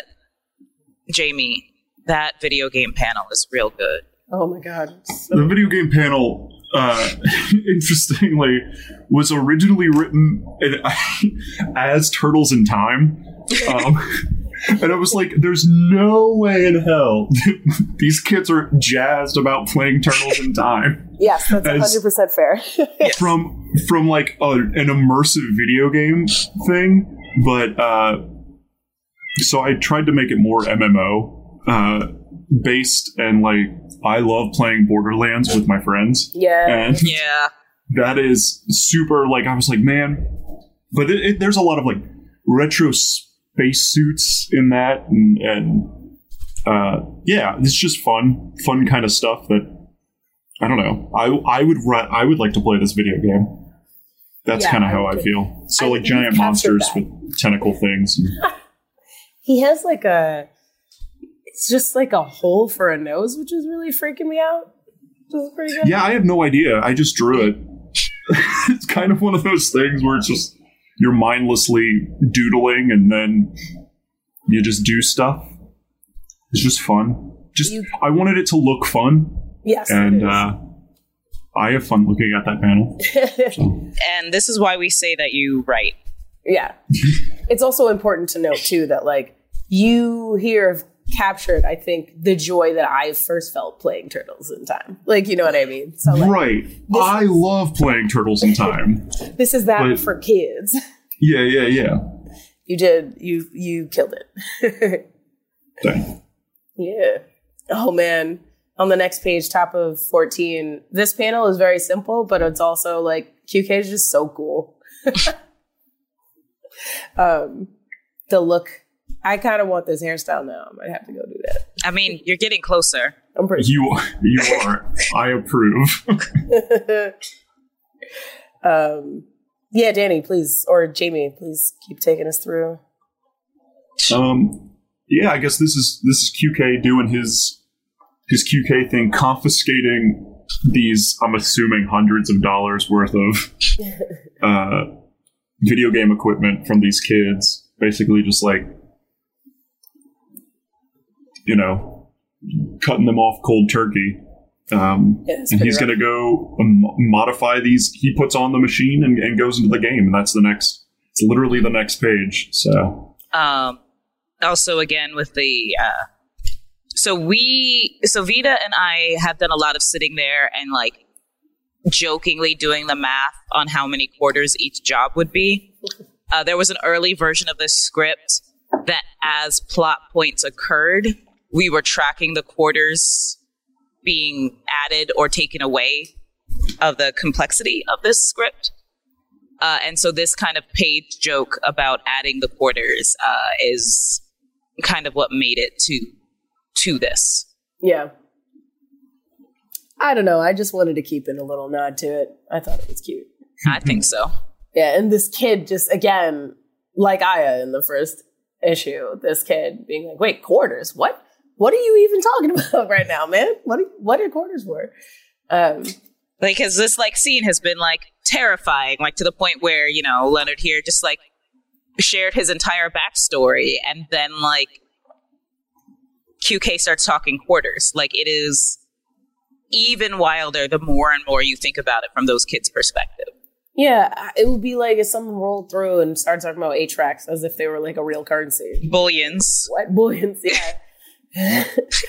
Jamie, that video game panel is real good. Oh my God. So- The video game panel, uh, interestingly, was originally written in, as Turtles in Time. Um, and I was like, there's no way in hell these kids are jazzed about playing Turtles in Time. Yes, that's As- one hundred percent fair. From from like a, an immersive video game thing, but uh, so I tried to make it more M M O uh, based, and like I love playing Borderlands with my friends. Yeah. And Yeah. that is super, like, I was like, man, but it, it, there's a lot of like retro spacesuits in that, and, and uh, yeah, it's just fun, fun kind of stuff that, I don't know, I I would ru- I would like to play this video game. That's Yeah, kind of I how I would. feel. So I- like you giant captured monsters that. with tentacle things. He has like a, it's just like a hole for a nose, which is really freaking me out. Which is pretty good. Yeah, I have no idea. I just drew it. It's kind of one of those things where it's just you're mindlessly doodling and then you just do stuff. It's just fun. Just You- I wanted it to look fun, Yes. and it is. uh, I have fun looking at that panel. And this is why we say that you write. Yeah. It's also important to note, too, that, like, you here have captured, I think, the joy that I first felt playing Turtles in Time. Like, you know what I mean? So, like, Right. I love playing Turtles in Time. this is that But- for kids. Yeah, yeah, yeah. You did. You you killed it. Dang. Yeah. Oh, man. On the next page, top of fourteen, this panel is very simple, but it's also, like, Q K is just so cool. um, the look. I kind of want this hairstyle now. I might have to go do that. I mean, you're getting closer. I'm pretty You, you are. I approve. um, yeah, Danny, please, or Jamie, please keep taking us through. Um, yeah, I guess this is this is Q K doing his his Q K thing, confiscating these, I'm assuming, hundreds of dollars worth of uh, video game equipment from these kids. Basically, just like, you know, cutting them off cold turkey. Um, Yeah, it's and pretty he's rough. going to go um, modify these. He puts on the machine and, and goes into the game, and that's the next. It's literally the next page. So. Um, also, again, with the uh, so we so Vita and I have done a lot of sitting there and like jokingly doing the math on how many quarters each job would be. Uh, there was an early version of this script that, as plot points occurred, we were tracking the quarters being added or taken away of the complexity of this script. Uh, and so this kind of page joke about adding the quarters uh, is kind of what made it to to this. Yeah. I don't know. I just wanted to keep in a little nod to it. I thought it was cute. I think so. Yeah, and this kid just, again, like Aya in the first issue, this kid being like, wait, quarters? What? What are you even talking about right now, man? What are, what are quarters for? Um, like, because this, like, scene has been, like, terrifying, like, to the point where, you know, Leonard here just, like, shared his entire backstory, and then, like, Q K starts talking quarters. Like, it is even wilder the more and more you think about it from those kids' perspective. Yeah, it would be like if someone rolled through and started talking about eight-tracks as if they were like a real currency. Bullions. What? Bullions, yeah.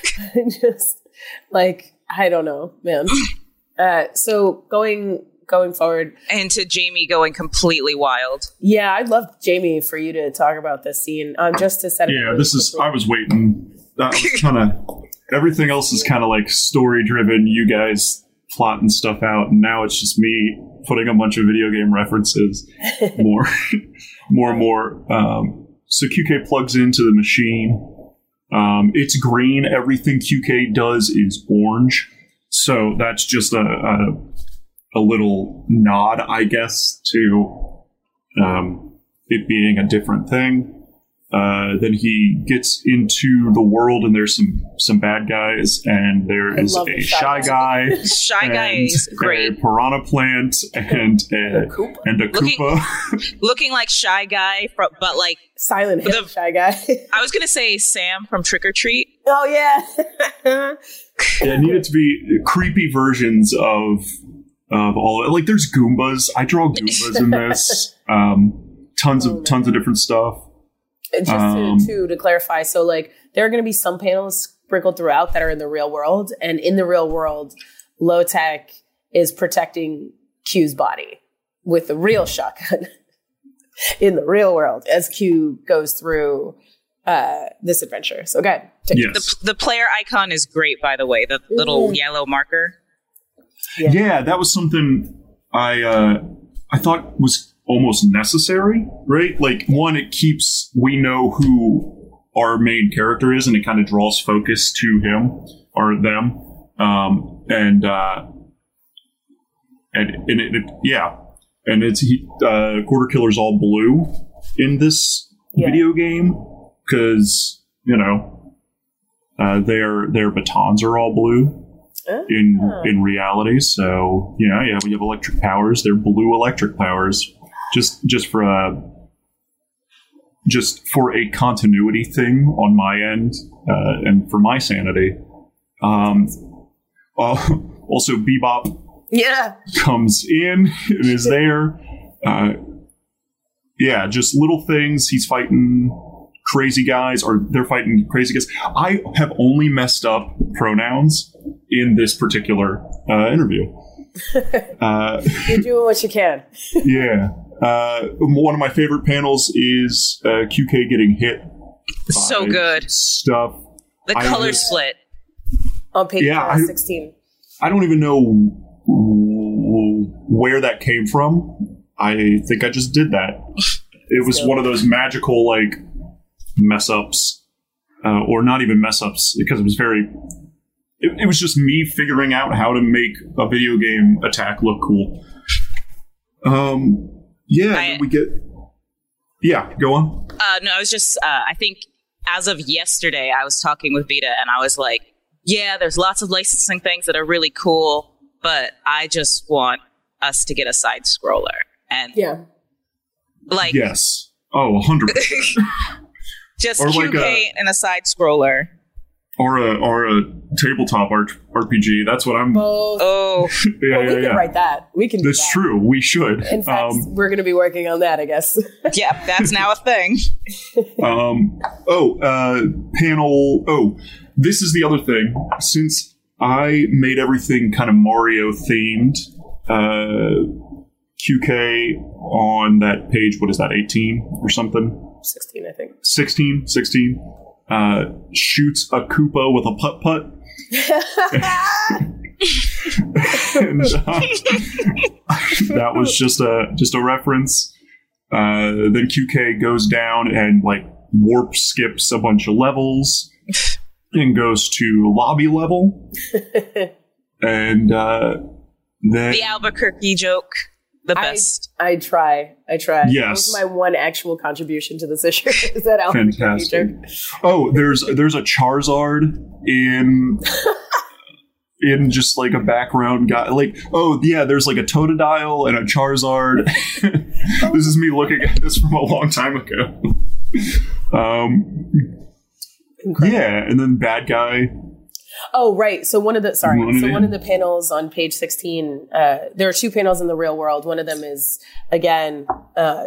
Just like, I don't know, man. Uh, so going going forward. And to Jamie going completely wild. Yeah, I'd love, Jamie, for you to talk about this scene, um, just to set it Yeah, this is, I was waiting. I was kind of, everything else is kind of like story driven. You guys plotting stuff out, and now it's just me putting a bunch of video game references more, more and more. Um, so Q K plugs into the machine. Um, it's green. Everything Q K does is orange. So that's just a, a, a little nod, I guess, to um, it being a different thing. Uh, then he gets into the world, and there's some some bad guys, and there I is love a the shy Shy guy, Shy Guy and is great. a piranha plant, and a, A Koopa. and a Looking- Koopa. Looking like Shy Guy, fro- but like, Silent Hill The- Shy Guy. I was going to say Sam from Trick or Treat. Oh, yeah. Yeah, it needed to be creepy versions of of all. Like, there's Goombas. I draw Goombas in this. Um, tons Oh, of tons of different stuff. Just Um, to, to, to clarify, so like there are going to be some panels sprinkled throughout that are in the real world, and in the real world, Low Tech is protecting Q's body with the real shotgun in the real world as Q goes through uh, this adventure. So go ahead. Take it. Yes. The, the player icon is great, by the way. The little yellow marker. Yeah. Yeah, that was something I uh, I thought was almost necessary, right? Like, one, it keeps, we know who our main character is, and it kind of draws focus to him or them. Um, and, uh, and, and it, it, yeah. And it's, he, uh, Quarter Killer's all blue in this Yeah. video game, because, you know, uh, their, their batons are all blue. In Ah. in reality, so you know, yeah, we have electric powers. They're blue electric powers, just just for a just for a continuity thing on my end, uh, and for my sanity. Um, uh, also, Bebop Yeah. comes in and is there. Uh, yeah, just little things. He's fighting crazy guys, or they're fighting crazy guys. I have only messed up pronouns in this particular uh, interview. Uh, You're doing what you can. yeah. Uh, one of my favorite panels is uh, Q K getting hit. So by good. Stuff. The I color just- split. On page Yeah, uh, I- sixteen. I don't even know where that came from. I think I just did that. It was one of those magical, like, mess ups, uh, or not even mess ups, because it was very. It, it was just me figuring out how to make a video game attack look cool. Um, yeah, I- and we get. Yeah, go on. Uh, no, I was just, uh, I think as of yesterday, I was talking with Vita, and I was like, yeah, there's lots of licensing things that are really cool, but I just want us to get a side scroller. And Yeah. like, Yes. Oh, one hundred percent. just Or Q like K and a side scroller. or a or a tabletop R- RPG. That's what I'm. Both. Oh, yeah, Well, we yeah, can yeah. write that. We can do That's that. true. We should. In fact, Um, we're going to be working on that, I guess. yeah, that's now a thing. Um, oh, uh, panel. Oh, this is the other thing. Since I made everything kind of Mario themed, uh, Q K on that page, what is that, eighteen or something? sixteen, I think. sixteen, sixteen, uh, shoots a Koopa with a putt putt. And, uh, that was just a just a reference. Uh, then Q K goes down and like warp skips a bunch of levels and goes to lobby level. and uh, then The Albuquerque joke, the I, best. I try. I try. Yes. That was my one actual contribution to this issue. Is that Albuquerque fantastic. joke? Oh, there's there's a Charizard in in just like a background guy. Like, oh yeah, there's like a Totodile and a Charizard. This is me looking at this from a long time ago. um, Incredible. yeah, and then bad guy. Oh, right. So one of the sorry. One of so the- one of the panels on page sixteen. Uh, there are two panels in the real world. One of them is again uh,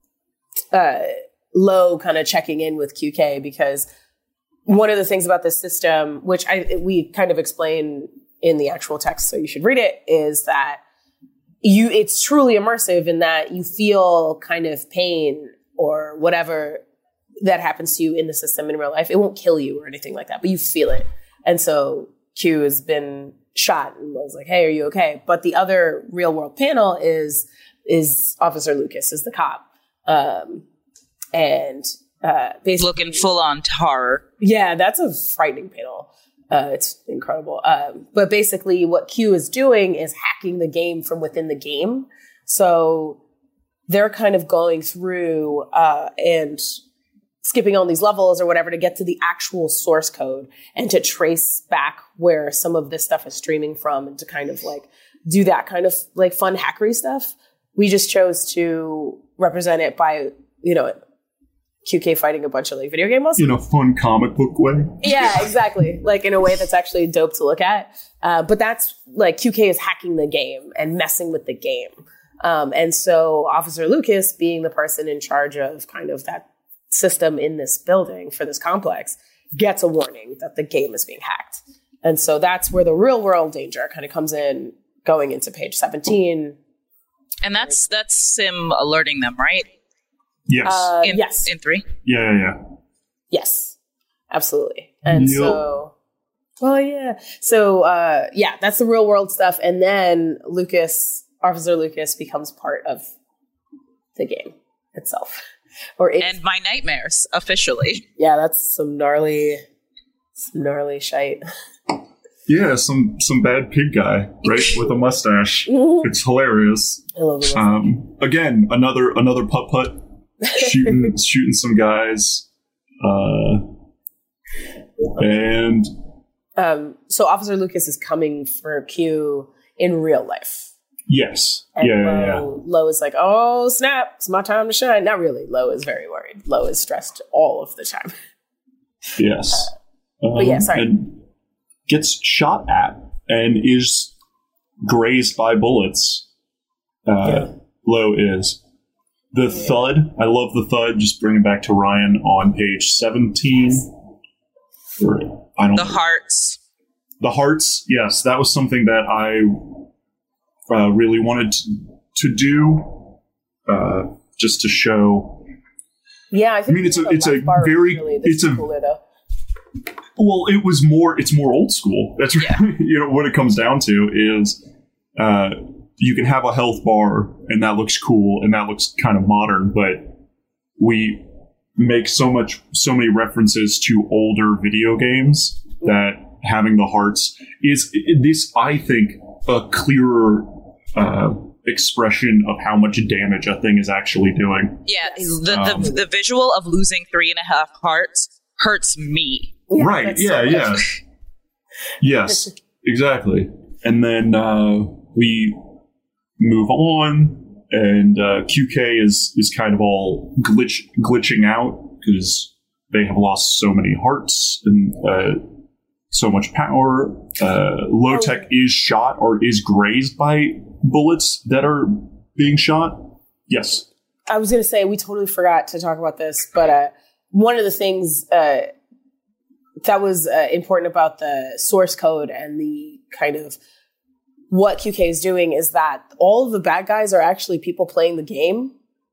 uh, Lo kind of checking in with Q K because one of the things about this system, which I we kind of explain in the actual text, so you should read it, is that you it's truly immersive in that you feel kind of pain or whatever that happens to you in the system in real life. It won't kill you or anything like that, but you feel it. And so Q has been shot and was like, hey, are you okay? But the other real world panel is is Officer Lucas, is the cop. Um, and uh, basically Looking full on horror. yeah, that's a frightening panel. Uh, it's incredible. Um, but basically what Q is doing is hacking the game from within the game. So they're kind of going through uh, and skipping on these levels or whatever to get to the actual source code and to trace back where some of this stuff is streaming from and to kind of like do that kind of like fun hackery stuff. We just chose to represent it by, you know, Q K fighting a bunch of like video game monsters. In a fun comic book way. Yeah, exactly. Like in a way that's actually dope to look at. Uh, but that's like Q K is hacking the game and messing with the game. Um, and so Officer Lucas, being the person in charge of kind of that system in this building for this complex, gets a warning that the game is being hacked. And so that's where the real world danger kind of comes in, going into page seventeen. And that's that's Sim alerting them, right? Yes. Uh, In, yes. In three? yeah, yeah, yeah. Yes, absolutely. And Yep. so, well, yeah. So, uh, yeah, that's the real world stuff. And then Lucas, Officer Lucas, becomes part of the game itself. Or it's, And my nightmares, officially. yeah, that's some gnarly, some gnarly shite. Yeah, some some bad pig guy, right, with a mustache. It's hilarious. I love it. Um, again, another another putt putt shooting shooting some guys, uh, and Um, so Officer Lucas is coming for Q in real life. yes, And yeah, yeah, yeah. Lo, Lo is like, oh, snap, it's my time to shine. Not really. Lo is very worried. Lo is stressed all of the time. Yes. Um, but yeah, sorry. And gets shot at and is grazed by bullets. Uh, Yeah. Lo is. The thud, I love the thud, just bring it back to Ryan on page seventeen. Or, I don't The hearts. The hearts, yes, that was something that I uh, really wanted to, to do, uh, just to show. Yeah, I think I mean, it's a- the it's a left bar was very- really, this it's is a- cooler though. Well, it was more. It's more old school. That's Yeah. you know what it comes down to is uh, you can have a health bar and that looks cool and that looks kind of modern, but we make so much, so many references to older video games that having the hearts is this. I think a clearer uh, expression of how much damage a thing is actually doing. Yeah, Yes. the, Um, the the visual of losing three and a half hearts hurts me. Yeah, Right. that's Yeah. so Yeah. much. Yes. Exactly. And then uh, we move on, and uh, Q K is is kind of all glitch glitching out because they have lost so many hearts and uh, so much power. Uh, Low Tech is shot or is grazed by bullets that are being shot. Yes. I was going to say, we totally forgot to talk about this, but uh, one of the things uh, that was uh, important about the source code and the kind of what Q K is doing is that all of the bad guys are actually people playing the game.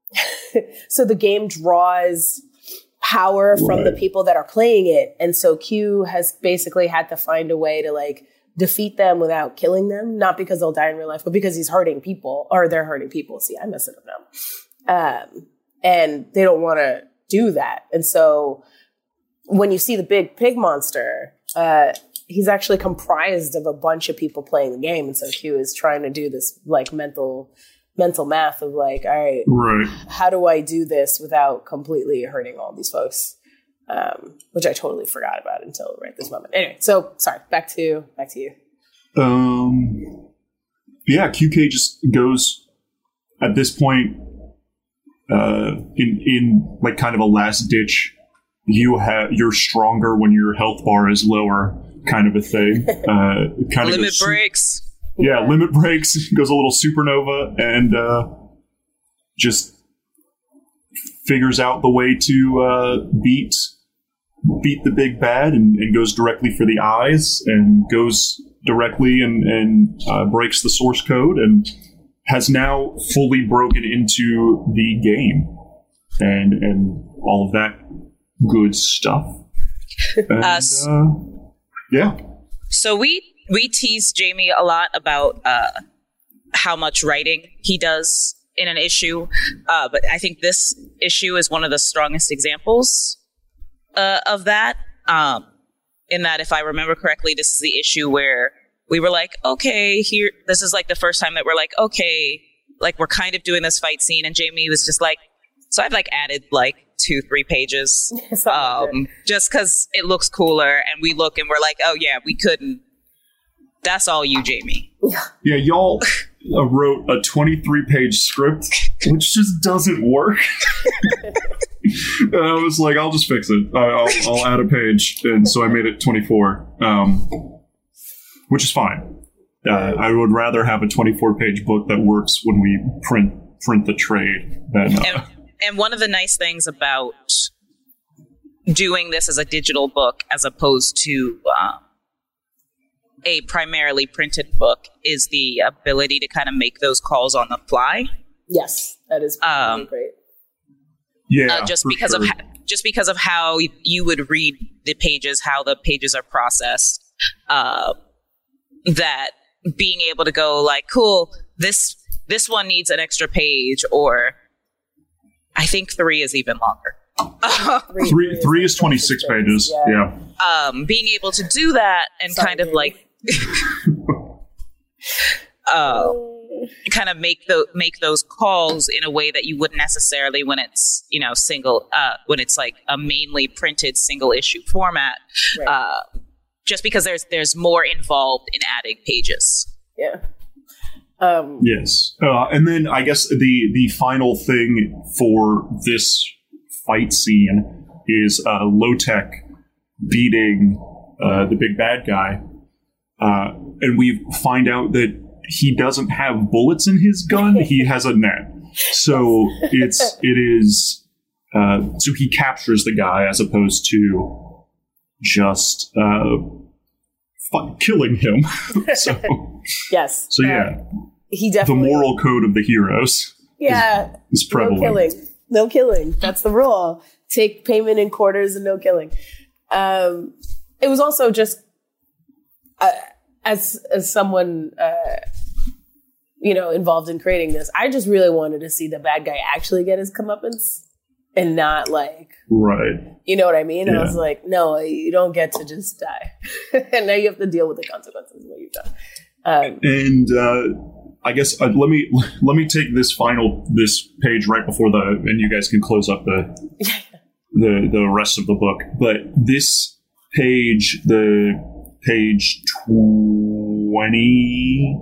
So the game draws power from the Right. people that are playing it. And so Q has basically had to find a way to like defeat them without killing them, not because they'll die in real life, but because he's hurting people or they're hurting people. See, I mess it up now. Um, and they don't want to do that. And so when you see the big pig monster, uh, he's actually comprised of a bunch of people playing the game, and so Q is trying to do this like mental mental math of like, all right, right. how do I do this without completely hurting all these folks? Um, which I totally forgot about until right this moment. Anyway, so sorry, back to back to you. Um, yeah, Q K just goes at this point uh, in in like kind of a last ditch. You have you're stronger when your health bar is lower, kind of a thing. Uh, kind Limit of goes, breaks. Yeah, yeah, limit breaks. Goes a little supernova and uh, just figures out the way to uh, beat. beat the big bad and, and goes directly for the eyes and goes directly and, and uh, breaks the source code and has now fully broken into the game and and all of that good stuff. And, Uh, uh, yeah. So we we tease Jamie a lot about uh, how much writing he does in an issue, uh, but I think this issue is one of the strongest examples uh, of that. Um, in that, if I remember correctly, this is the issue where we were like, okay, here. This is like the first time that we're like, okay, like we're kind of doing this fight scene, and Jamie was just like, so I've like added like two, three pages, um, just because it looks cooler, and we look and we're like, oh yeah, we couldn't. That's all you, Jamie. Yeah, y'all uh, wrote a twenty-three page script, which just doesn't work. And I was like, I'll just fix it. I, I'll, I'll add a page, and so I made it twenty-four, um, which is fine. Uh, I would rather have a twenty-four page book that works when we print print the trade than. Uh, And, and one of the nice things about doing this as a digital book, as opposed to um, a primarily printed book, is the ability to kind of make those calls on the fly. Yes, that is Um, really great. yeah, uh, just for because sure. of ha- just because of how you would read the pages, how the pages are processed. Uh, that being able to go like, cool, this this one needs an extra page, or I think three is even longer. Three, Three, three is twenty-six pages. Yeah. um, being able to do that and Sorry, kind of baby. like, uh, kind of make the make those calls in a way that you wouldn't necessarily when it's you know single uh, when it's like a mainly printed single issue format. Right. Uh, just because there's there's more involved in adding pages. Yeah. Um, Yes, uh, and then I guess the the final thing for this fight scene is uh, Low-Tech beating uh, the big bad guy, uh, and we find out that he doesn't have bullets in his gun; he has a net. So it's it is uh, so he captures the guy as opposed to just uh, fi- killing him. so yes. so Uh, yeah. he The definitely. moral code of the heroes Yeah. is prevalent. No killing. No killing. That's the rule. Take payment in quarters and no killing. Um, it was also just uh, as as someone uh, you know involved in creating this, I just really wanted to see the bad guy actually get his comeuppance and not like Right. you know what I mean. And I Yeah. was like, no, you don't get to just die, and now you have to deal with the consequences of what you've done. Um, And uh, I guess uh, let me let me take this final this page right before the and you guys can close up the the the rest of the book. But this page, the page twenty,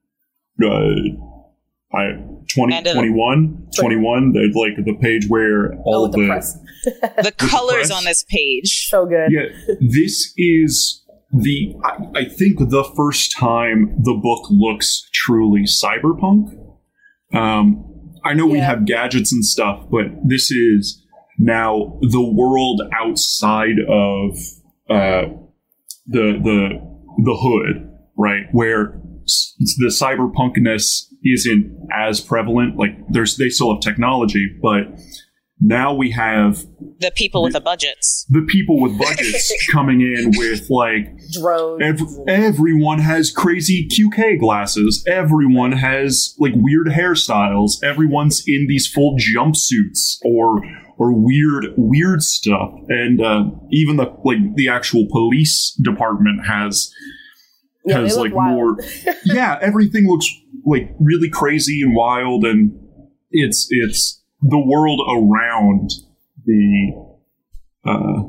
uh, I twenty End of- twenty-one, twenty-one, the, like the page where all oh, of with the the press. The colors press? on this page. So good. Yeah, this is the, I, I think, the first time the book looks truly cyberpunk. Um, I know we Yeah. have gadgets and stuff, but this is now the world outside of uh, the the the hood, right? Where s- the cyberpunkness isn't as prevalent. Like, there's they still have technology, but now we have The people with the budgets. the people with budgets coming in with like Drones. ev- everyone has crazy Q K glasses, everyone has like weird hairstyles, everyone's in these full jumpsuits or or weird, weird stuff. And uh, even the like the actual police department has Yeah, has they look like wild. more. Yeah, everything looks like really crazy and wild, and it's it's the world around the. Uh,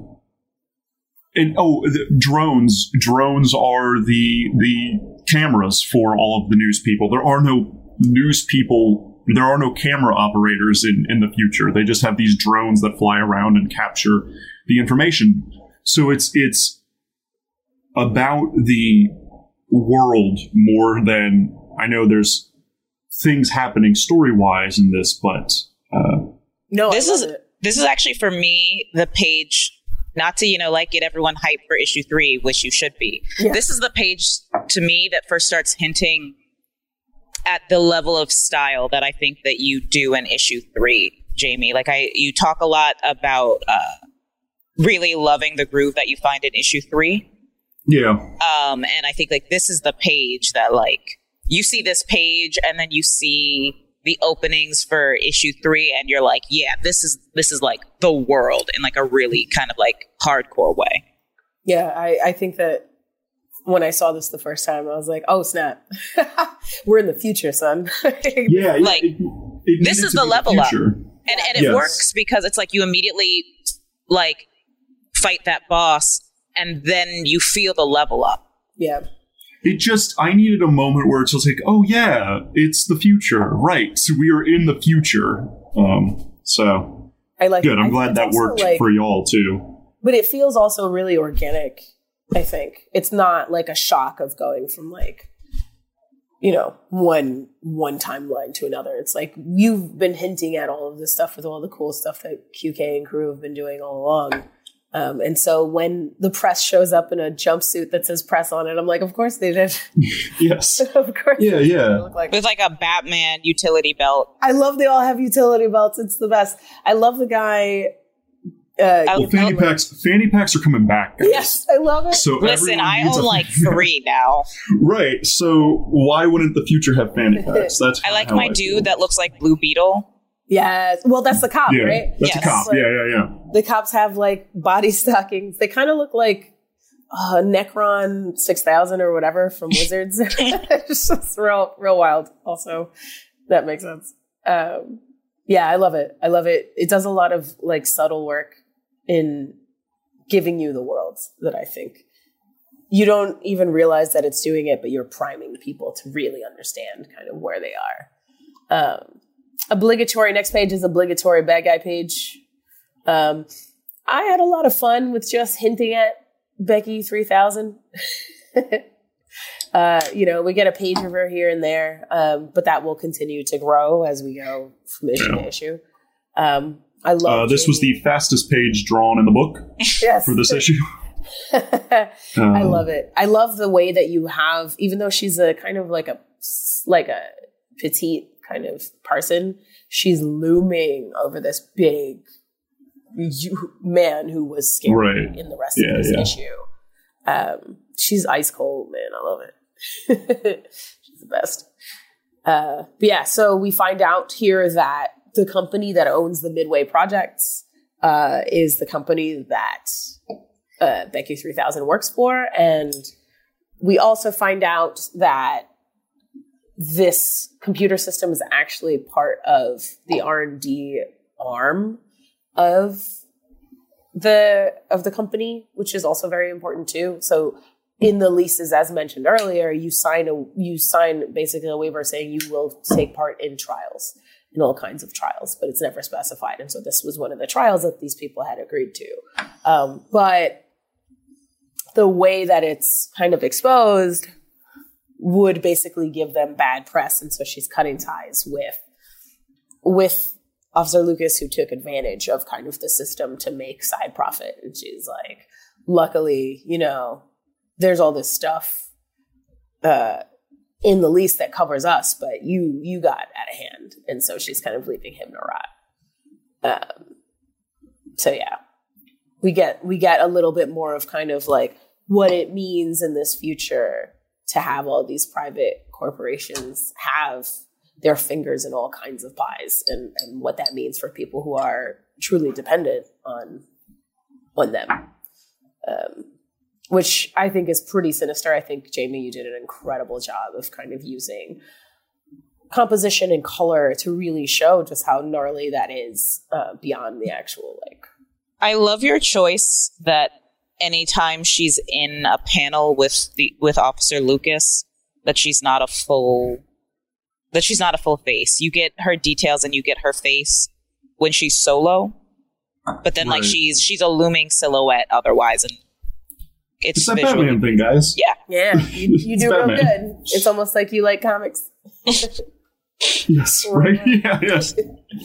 and oh, the drones! Drones are the the cameras for all of the news people. There are no news people. There are no camera operators in, in the future. They just have these drones that fly around and capture the information. So it's it's about the world more than I know. There's things happening story wise in this, but uh, No, This I love is it. this is actually for me the page. Not to, you know, like get everyone hyped for issue three, which you should be. Yeah. This is the page to me that first starts hinting at the level of style that I think that you do in issue three, Jamie. Like I, you talk a lot about uh, really loving the groove that you find in issue three. yeah, Um, and I think like this is the page that like you see this page and then you see the openings for issue three and you're like, yeah, this is this is like the world in like a really kind of like hardcore way. Yeah, I, I think that when I saw this the first time, I was like, oh, snap. We're in the future, son. yeah. Like, it, it this needed is to the be level up. future. And and it Yes. works because it's like you immediately like fight that boss and then you feel the level up. Yeah. It just, I needed a moment where it's just like, oh yeah, it's the future, right? So we are in the future. Um, so I like good. I I'm think glad it's that also, worked like- for y'all too. But it feels also really organic, I think. It's not like a shock of going from like, you know, one one timeline to another. It's like you've been hinting at all of this stuff with all the cool stuff that Q K and crew have been doing all along. Um, and so when the press shows up in a jumpsuit that says press on it, I'm like, of course they did. Yes. Of course. Yeah, they did. yeah. They look like- With like a Batman utility belt. I love they all have utility belts. It's the best. I love the guy. Uh, I- Well, Well, fanny packs, fanny packs are coming back, guys. yes, I love it. So Listen, everyone I needs own a- like three now. Right. So why wouldn't the future have fanny packs? That's I like how my feel. dude that looks like Blue Beetle. Yes. Well, that's the cop, Yeah, right? that's Yes. a cop. Like- yeah, yeah, yeah. The cops have like body stockings. They kind of look like uh, Necron six thousand or whatever from Wizards. It's just real, real wild. Also, that makes sense. Um, yeah, I love it. I love it. It does a lot of like subtle work in giving you the worlds that I think you don't even realize that it's doing it, but you're priming people to really understand kind of where they are. Um, obligatory. Next page is obligatory bad guy page. Um, I had a lot of fun with just hinting at Becky three thousand. uh, you know, we get a page of her here and there, um, but that will continue to grow as we go from issue Yeah. to issue. Um, I love Uh, this was the fastest page drawn in the book yes. for this issue. I Um, love it. I love the way that you have, even though she's a kind of like a like a petite kind of person, she's looming over this big you, man who was scary Right. in the rest Yeah, of this yeah. issue. Um, she's ice cold, man. I love it. She's the best. Uh, but yeah, so we find out here that the company that owns the Midway projects uh, is the company that uh, Becky three thousand works for. And we also find out that this computer system is actually part of the R and D arm of the of the company, which is also very important too. So in the leases, as mentioned earlier, you sign a you sign basically a waiver saying you will take part in trials, in all kinds of trials, but it's never specified. And so this was one of the trials that these people had agreed to. Um, but the way that it's kind of exposed would basically give them bad press. And so she's cutting ties with, with Officer Lucas, who took advantage of kind of the system to make side profit. And she's like, luckily, you know, there's all this stuff uh, in the lease that covers us, but you you got out of hand. And so she's kind of leaving him to rot. Um, so yeah, we get we get a little bit more of kind of like what it means in this future to have all these private corporations have their fingers in all kinds of pies, and, and what that means for people who are truly dependent on on them, um, which I think is pretty sinister. I think, Jamie, you did an incredible job of kind of using composition and color to really show just how gnarly that is uh, beyond the actual, like. I love your choice that anytime she's in a panel with the with Officer Lucas, that she's not a full that she's not a full face. You get her details and you get her face when she's solo, but then right. like she's she's a looming silhouette otherwise, and it's, it's that Batman thing, guys. Yeah, yeah, you, you do real good. It's almost like you like comics. Yes, right. Yeah, yes.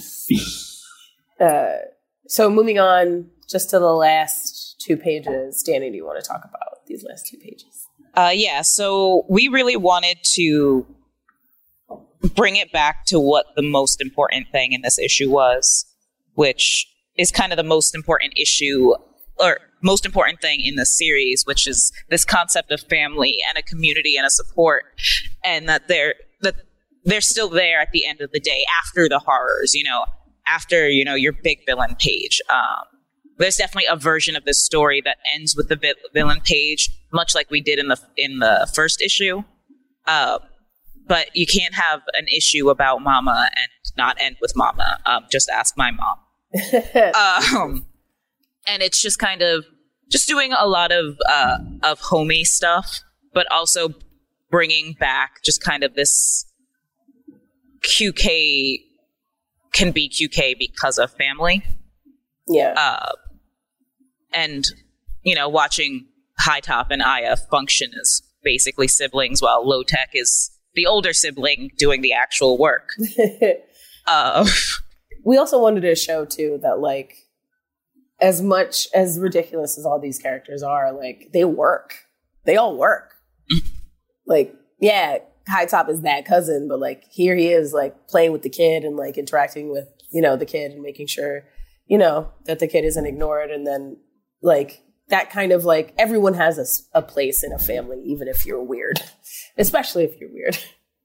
uh, so moving on, just to the last two pages, Danny, do you want to talk about these last two pages? Uh, yeah, so we really wanted to bring it back to what the most important thing in this issue was, which is kind of the most important issue or most important thing in the series, which is this concept of family and a community and a support, and that they're that they're still there at the end of the day after the horrors, you know, after, you know, your big villain page. Um, there's definitely a version of this story that ends with the vi- villain page, much like we did in the in the first issue. Uh, but you can't have an issue about Mama and not end with Mama. Um, just ask my mom. um, and it's just kind of just doing a lot of uh, of homey stuff, but also bringing back just kind of this Q K can be Q K because of family. Yeah. Uh, and, you know, watching High Top and Aya function as basically siblings while Low Tech is the older sibling doing the actual work. uh, we also wanted to show, too, that, like, as much as ridiculous as all these characters are, like, they work. They all work. Like, yeah, High Top is that cousin, but, like, here he is, like, playing with the kid and, like, interacting with, you know, the kid and making sure, you know, that the kid isn't ignored. And then, like, that kind of, like, everyone has a, a place in a family, even if you're weird, especially if you're weird.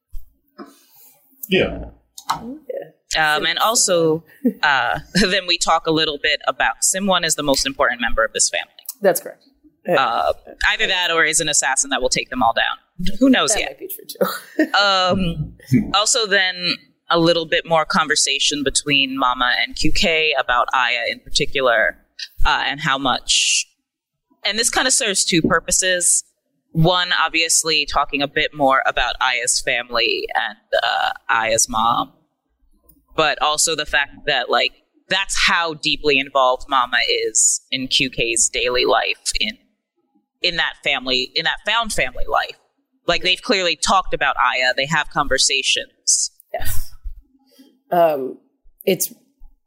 Yeah. yeah. Um, and also, uh, then we talk a little bit about Sim One is the most important member of this family. That's correct. Uh, either that or is an assassin that will take them all down. Who knows that yet? Might be true too. um, also, then a little bit more conversation between Mama and Q K about Aya in particular, uh, and how much. And this kind of serves two purposes. One, obviously, talking a bit more about Aya's family and uh, Aya's mom, but also the fact that, like, that's how deeply involved Mama is in Q K's daily life in in that family, in that found family life. Like, they've clearly talked about Aya. They have conversations. Yes. Um, it's,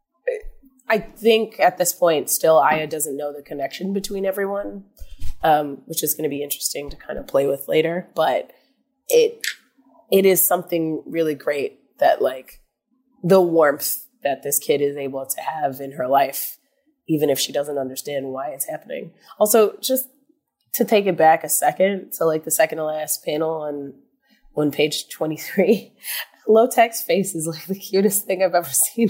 I think at this point, still, Aya doesn't know the connection between everyone, um, which is going to be interesting to kind of play with later. But it it is something really great that, like, the warmth that this kid is able to have in her life, even if she doesn't understand why it's happening. Also, just to take it back a second, so, like, the second to last panel on, on page twenty-three, Low Tech's face is, like, the cutest thing I've ever seen.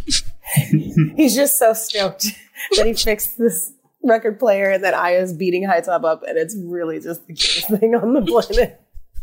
He's just so stoked that he fixed this record player and that Aya's beating High Top up, and it's really just the cutest thing on the planet.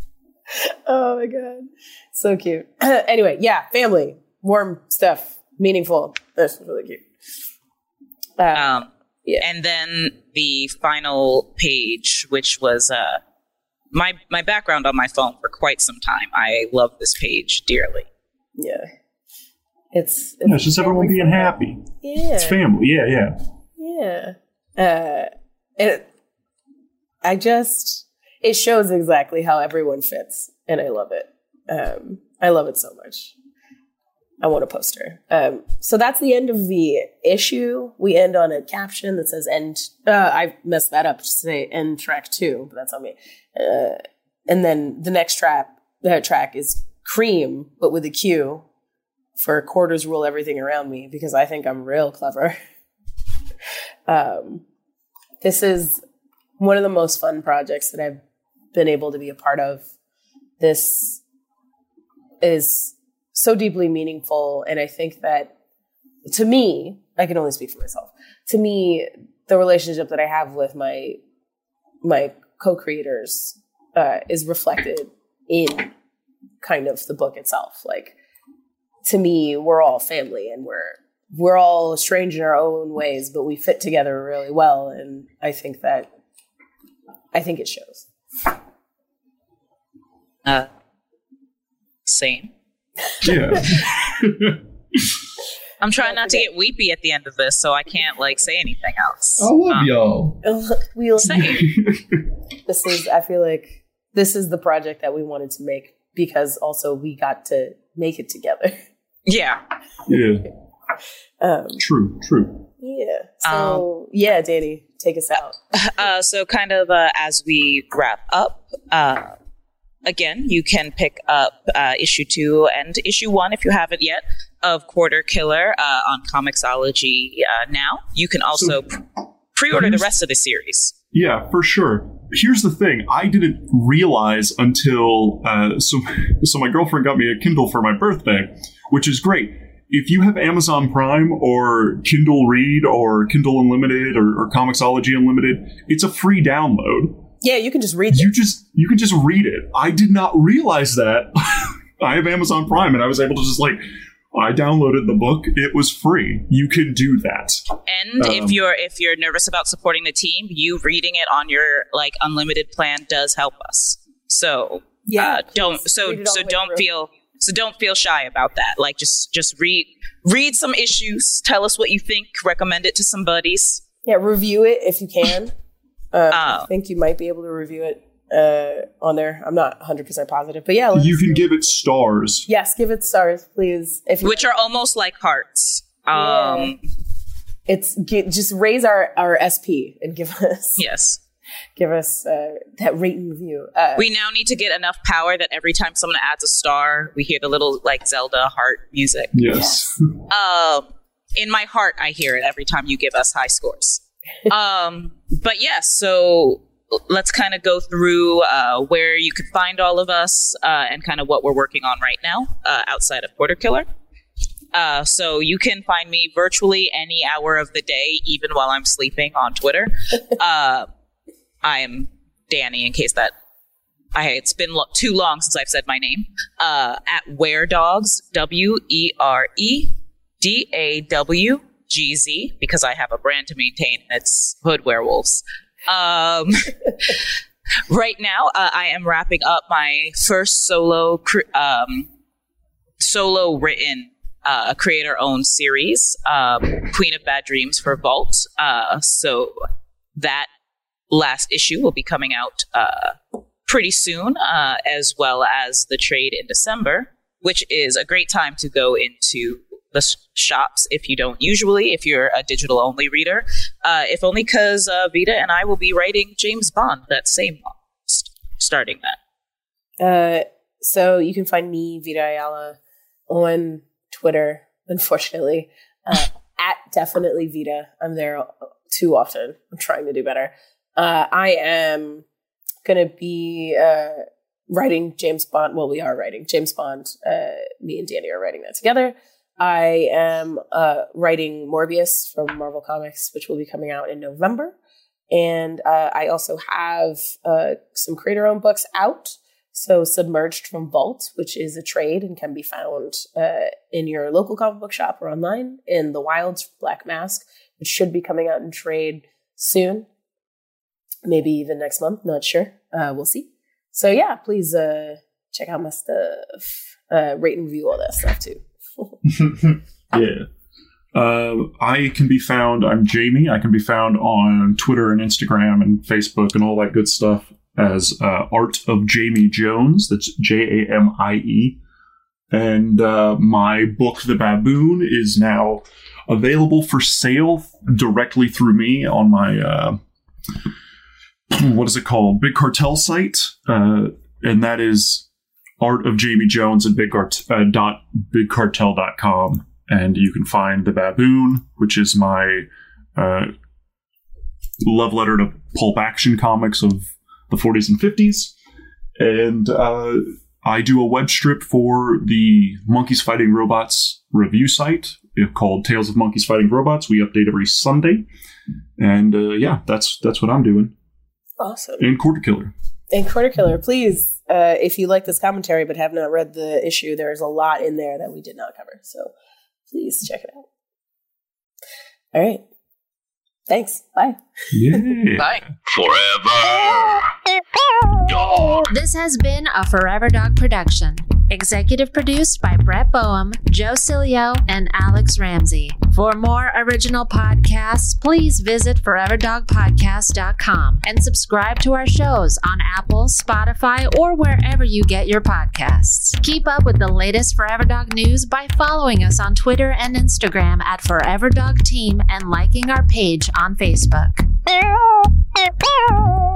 Oh, my God. So cute. Anyway, yeah, family. Warm stuff, meaningful. That's really cute. Uh, Um, yeah. And then the final page, which was uh, my my background on my phone for quite some time. I love this page dearly. Yeah. It's, it's, Yeah, it's just everyone being happy. Yeah. It's family. Yeah, yeah. Yeah. Uh, and I just, it shows exactly how everyone fits, and I love it. Um, I love it so much. I want a poster. Um, so that's the end of the issue. We end on a caption that says end. Uh, I messed that up to say end track two, but that's on me. Uh, and then the next track, the track is Cream, but with a Q for quarters rule everything around me, because I think I'm real clever. um, this is one of the most fun projects that I've been able to be a part of. This is so deeply meaningful, and I think that to me, I can only speak for myself. To me, the relationship that I have with my my co-creators uh, is reflected in kind of the book itself. Like, to me, we're all family, and we're we're all strange in our own ways, but we fit together really well. And I think that I think it shows. Uh, same. Yeah. I'm trying not to get weepy at the end of this, so I can't like say anything else. I love Um, y'all. we Same. This is, I feel like this is the project that we wanted to make, because also we got to make it together. Yeah. Yeah. Um, True. True. yeah. So, yeah, Danny, take us out. Uh, so kind of uh, as we wrap up, uh, again, you can pick up uh, issue two and issue one if you haven't yet of Quarter Killer uh, on Comixology uh, now. You can also So- pr- pre-order the rest of the series. Yeah, for sure. Here's the thing. I didn't realize until uh, so so my girlfriend got me a Kindle for my birthday, which is great. If you have Amazon Prime or Kindle Read or Kindle Unlimited or, or Comixology Unlimited, it's a free download. Yeah, you can just read You it. just you can just read it. I did not realize that. I have Amazon Prime, and I was able to just like I downloaded the book. It was free. You can do that. And Um, if you're if you're nervous about supporting the team, you reading it on your like unlimited plan does help us. So Yeah, uh, don't please so read it all so the way don't through. feel so don't feel shy about that. Like just just read read some issues. Tell us what you think. Recommend it to some buddies. Yeah, review it if you can. Uh, I Oh. think you might be able to review it uh, on there. I'm not one hundred percent positive. But yeah, let You us can know. give it stars. Yes, give it stars, please. If you Which are almost like hearts. Um it's get, just raise our, our S P and give us yes. give us uh, that rate and review. Uh, We now need to get enough power that every time someone adds a star, we hear the little like Zelda heart music. Yes. Um, in my heart, I hear it every time you give us high scores. um, but yes, so let's kind of go through uh, where you can find all of us uh, and kind of what we're working on right now uh, outside of Quarter Killer. Uh, so you can find me virtually any hour of the day, even while I'm sleeping on Twitter. uh, I'm Danny, in case that I it's been lo- too long since I've said my name. Uh, at Weredogs, W E R E D A W G Z, because I have a brand to maintain. It's Hood Werewolves. Um, right now, uh, I am wrapping up my first solo cr- um, solo written uh, creator-owned series, um, Queen of Bad Dreams for Vault. Uh, so that last issue will be coming out uh, pretty soon, uh, as well as the trade in December, which is a great time to go into the sh- shops if you don't usually, if you're a digital only reader, uh, if only because uh, Vita and I will be writing James Bond that same month, st- starting that. Uh, so you can find me, Vita Ayala, on Twitter, unfortunately, uh, at definitely Vita. I'm there too often. I'm trying to do better. Uh, I am going to be uh, writing James Bond. Well, we are writing James Bond. Uh, me and Danny are writing that together. I am uh, writing Morbius from Marvel Comics, which will be coming out in November. And uh, I also have uh, some creator-owned books out. So Submerged from Vault, which is a trade and can be found uh, in your local comic book shop or online. In The Wilds, Black Mask, which should be coming out in trade soon. Maybe even next month, not sure. Uh, we'll see. So yeah, please uh, check out my stuff. Uh, rate and review all that stuff too. Yeah. Uh, I can be found, I'm Jamie. I can be found on Twitter and Instagram and Facebook and all that good stuff as uh, Art of Jamie Jones. That's J A M I E. And uh, my book, The Baboon, is now available for sale directly through me on my, uh, what is it called? Big Cartel site. Uh, and that is Art of Jamie Jones at big cart- uh, dot big cartel dot com. And you can find The Baboon, which is my uh, love letter to pulp action comics of the forties and fifties. And uh, I do a web strip for the Monkeys Fighting Robots review site, called Tales of Monkeys Fighting Robots. We update every Sunday. And uh, yeah, that's that's what I'm doing. Awesome. And Quarter Killer. And Quarter Killer, please, uh, if you like this commentary but have not read the issue, there's a lot in there that we did not cover. So please check it out. All right. Thanks. Bye. Yeah. Bye. Forever Dog. This has been a Forever Dog production. Executive produced by Brett Boehm, Joe Cilio, and Alex Ramsey. For more original podcasts, please visit forever dog podcast dot com and subscribe to our shows on Apple, Spotify, or wherever you get your podcasts. Keep up with the latest Forever Dog news by following us on Twitter and Instagram at Forever Dog Team and liking our page on Facebook.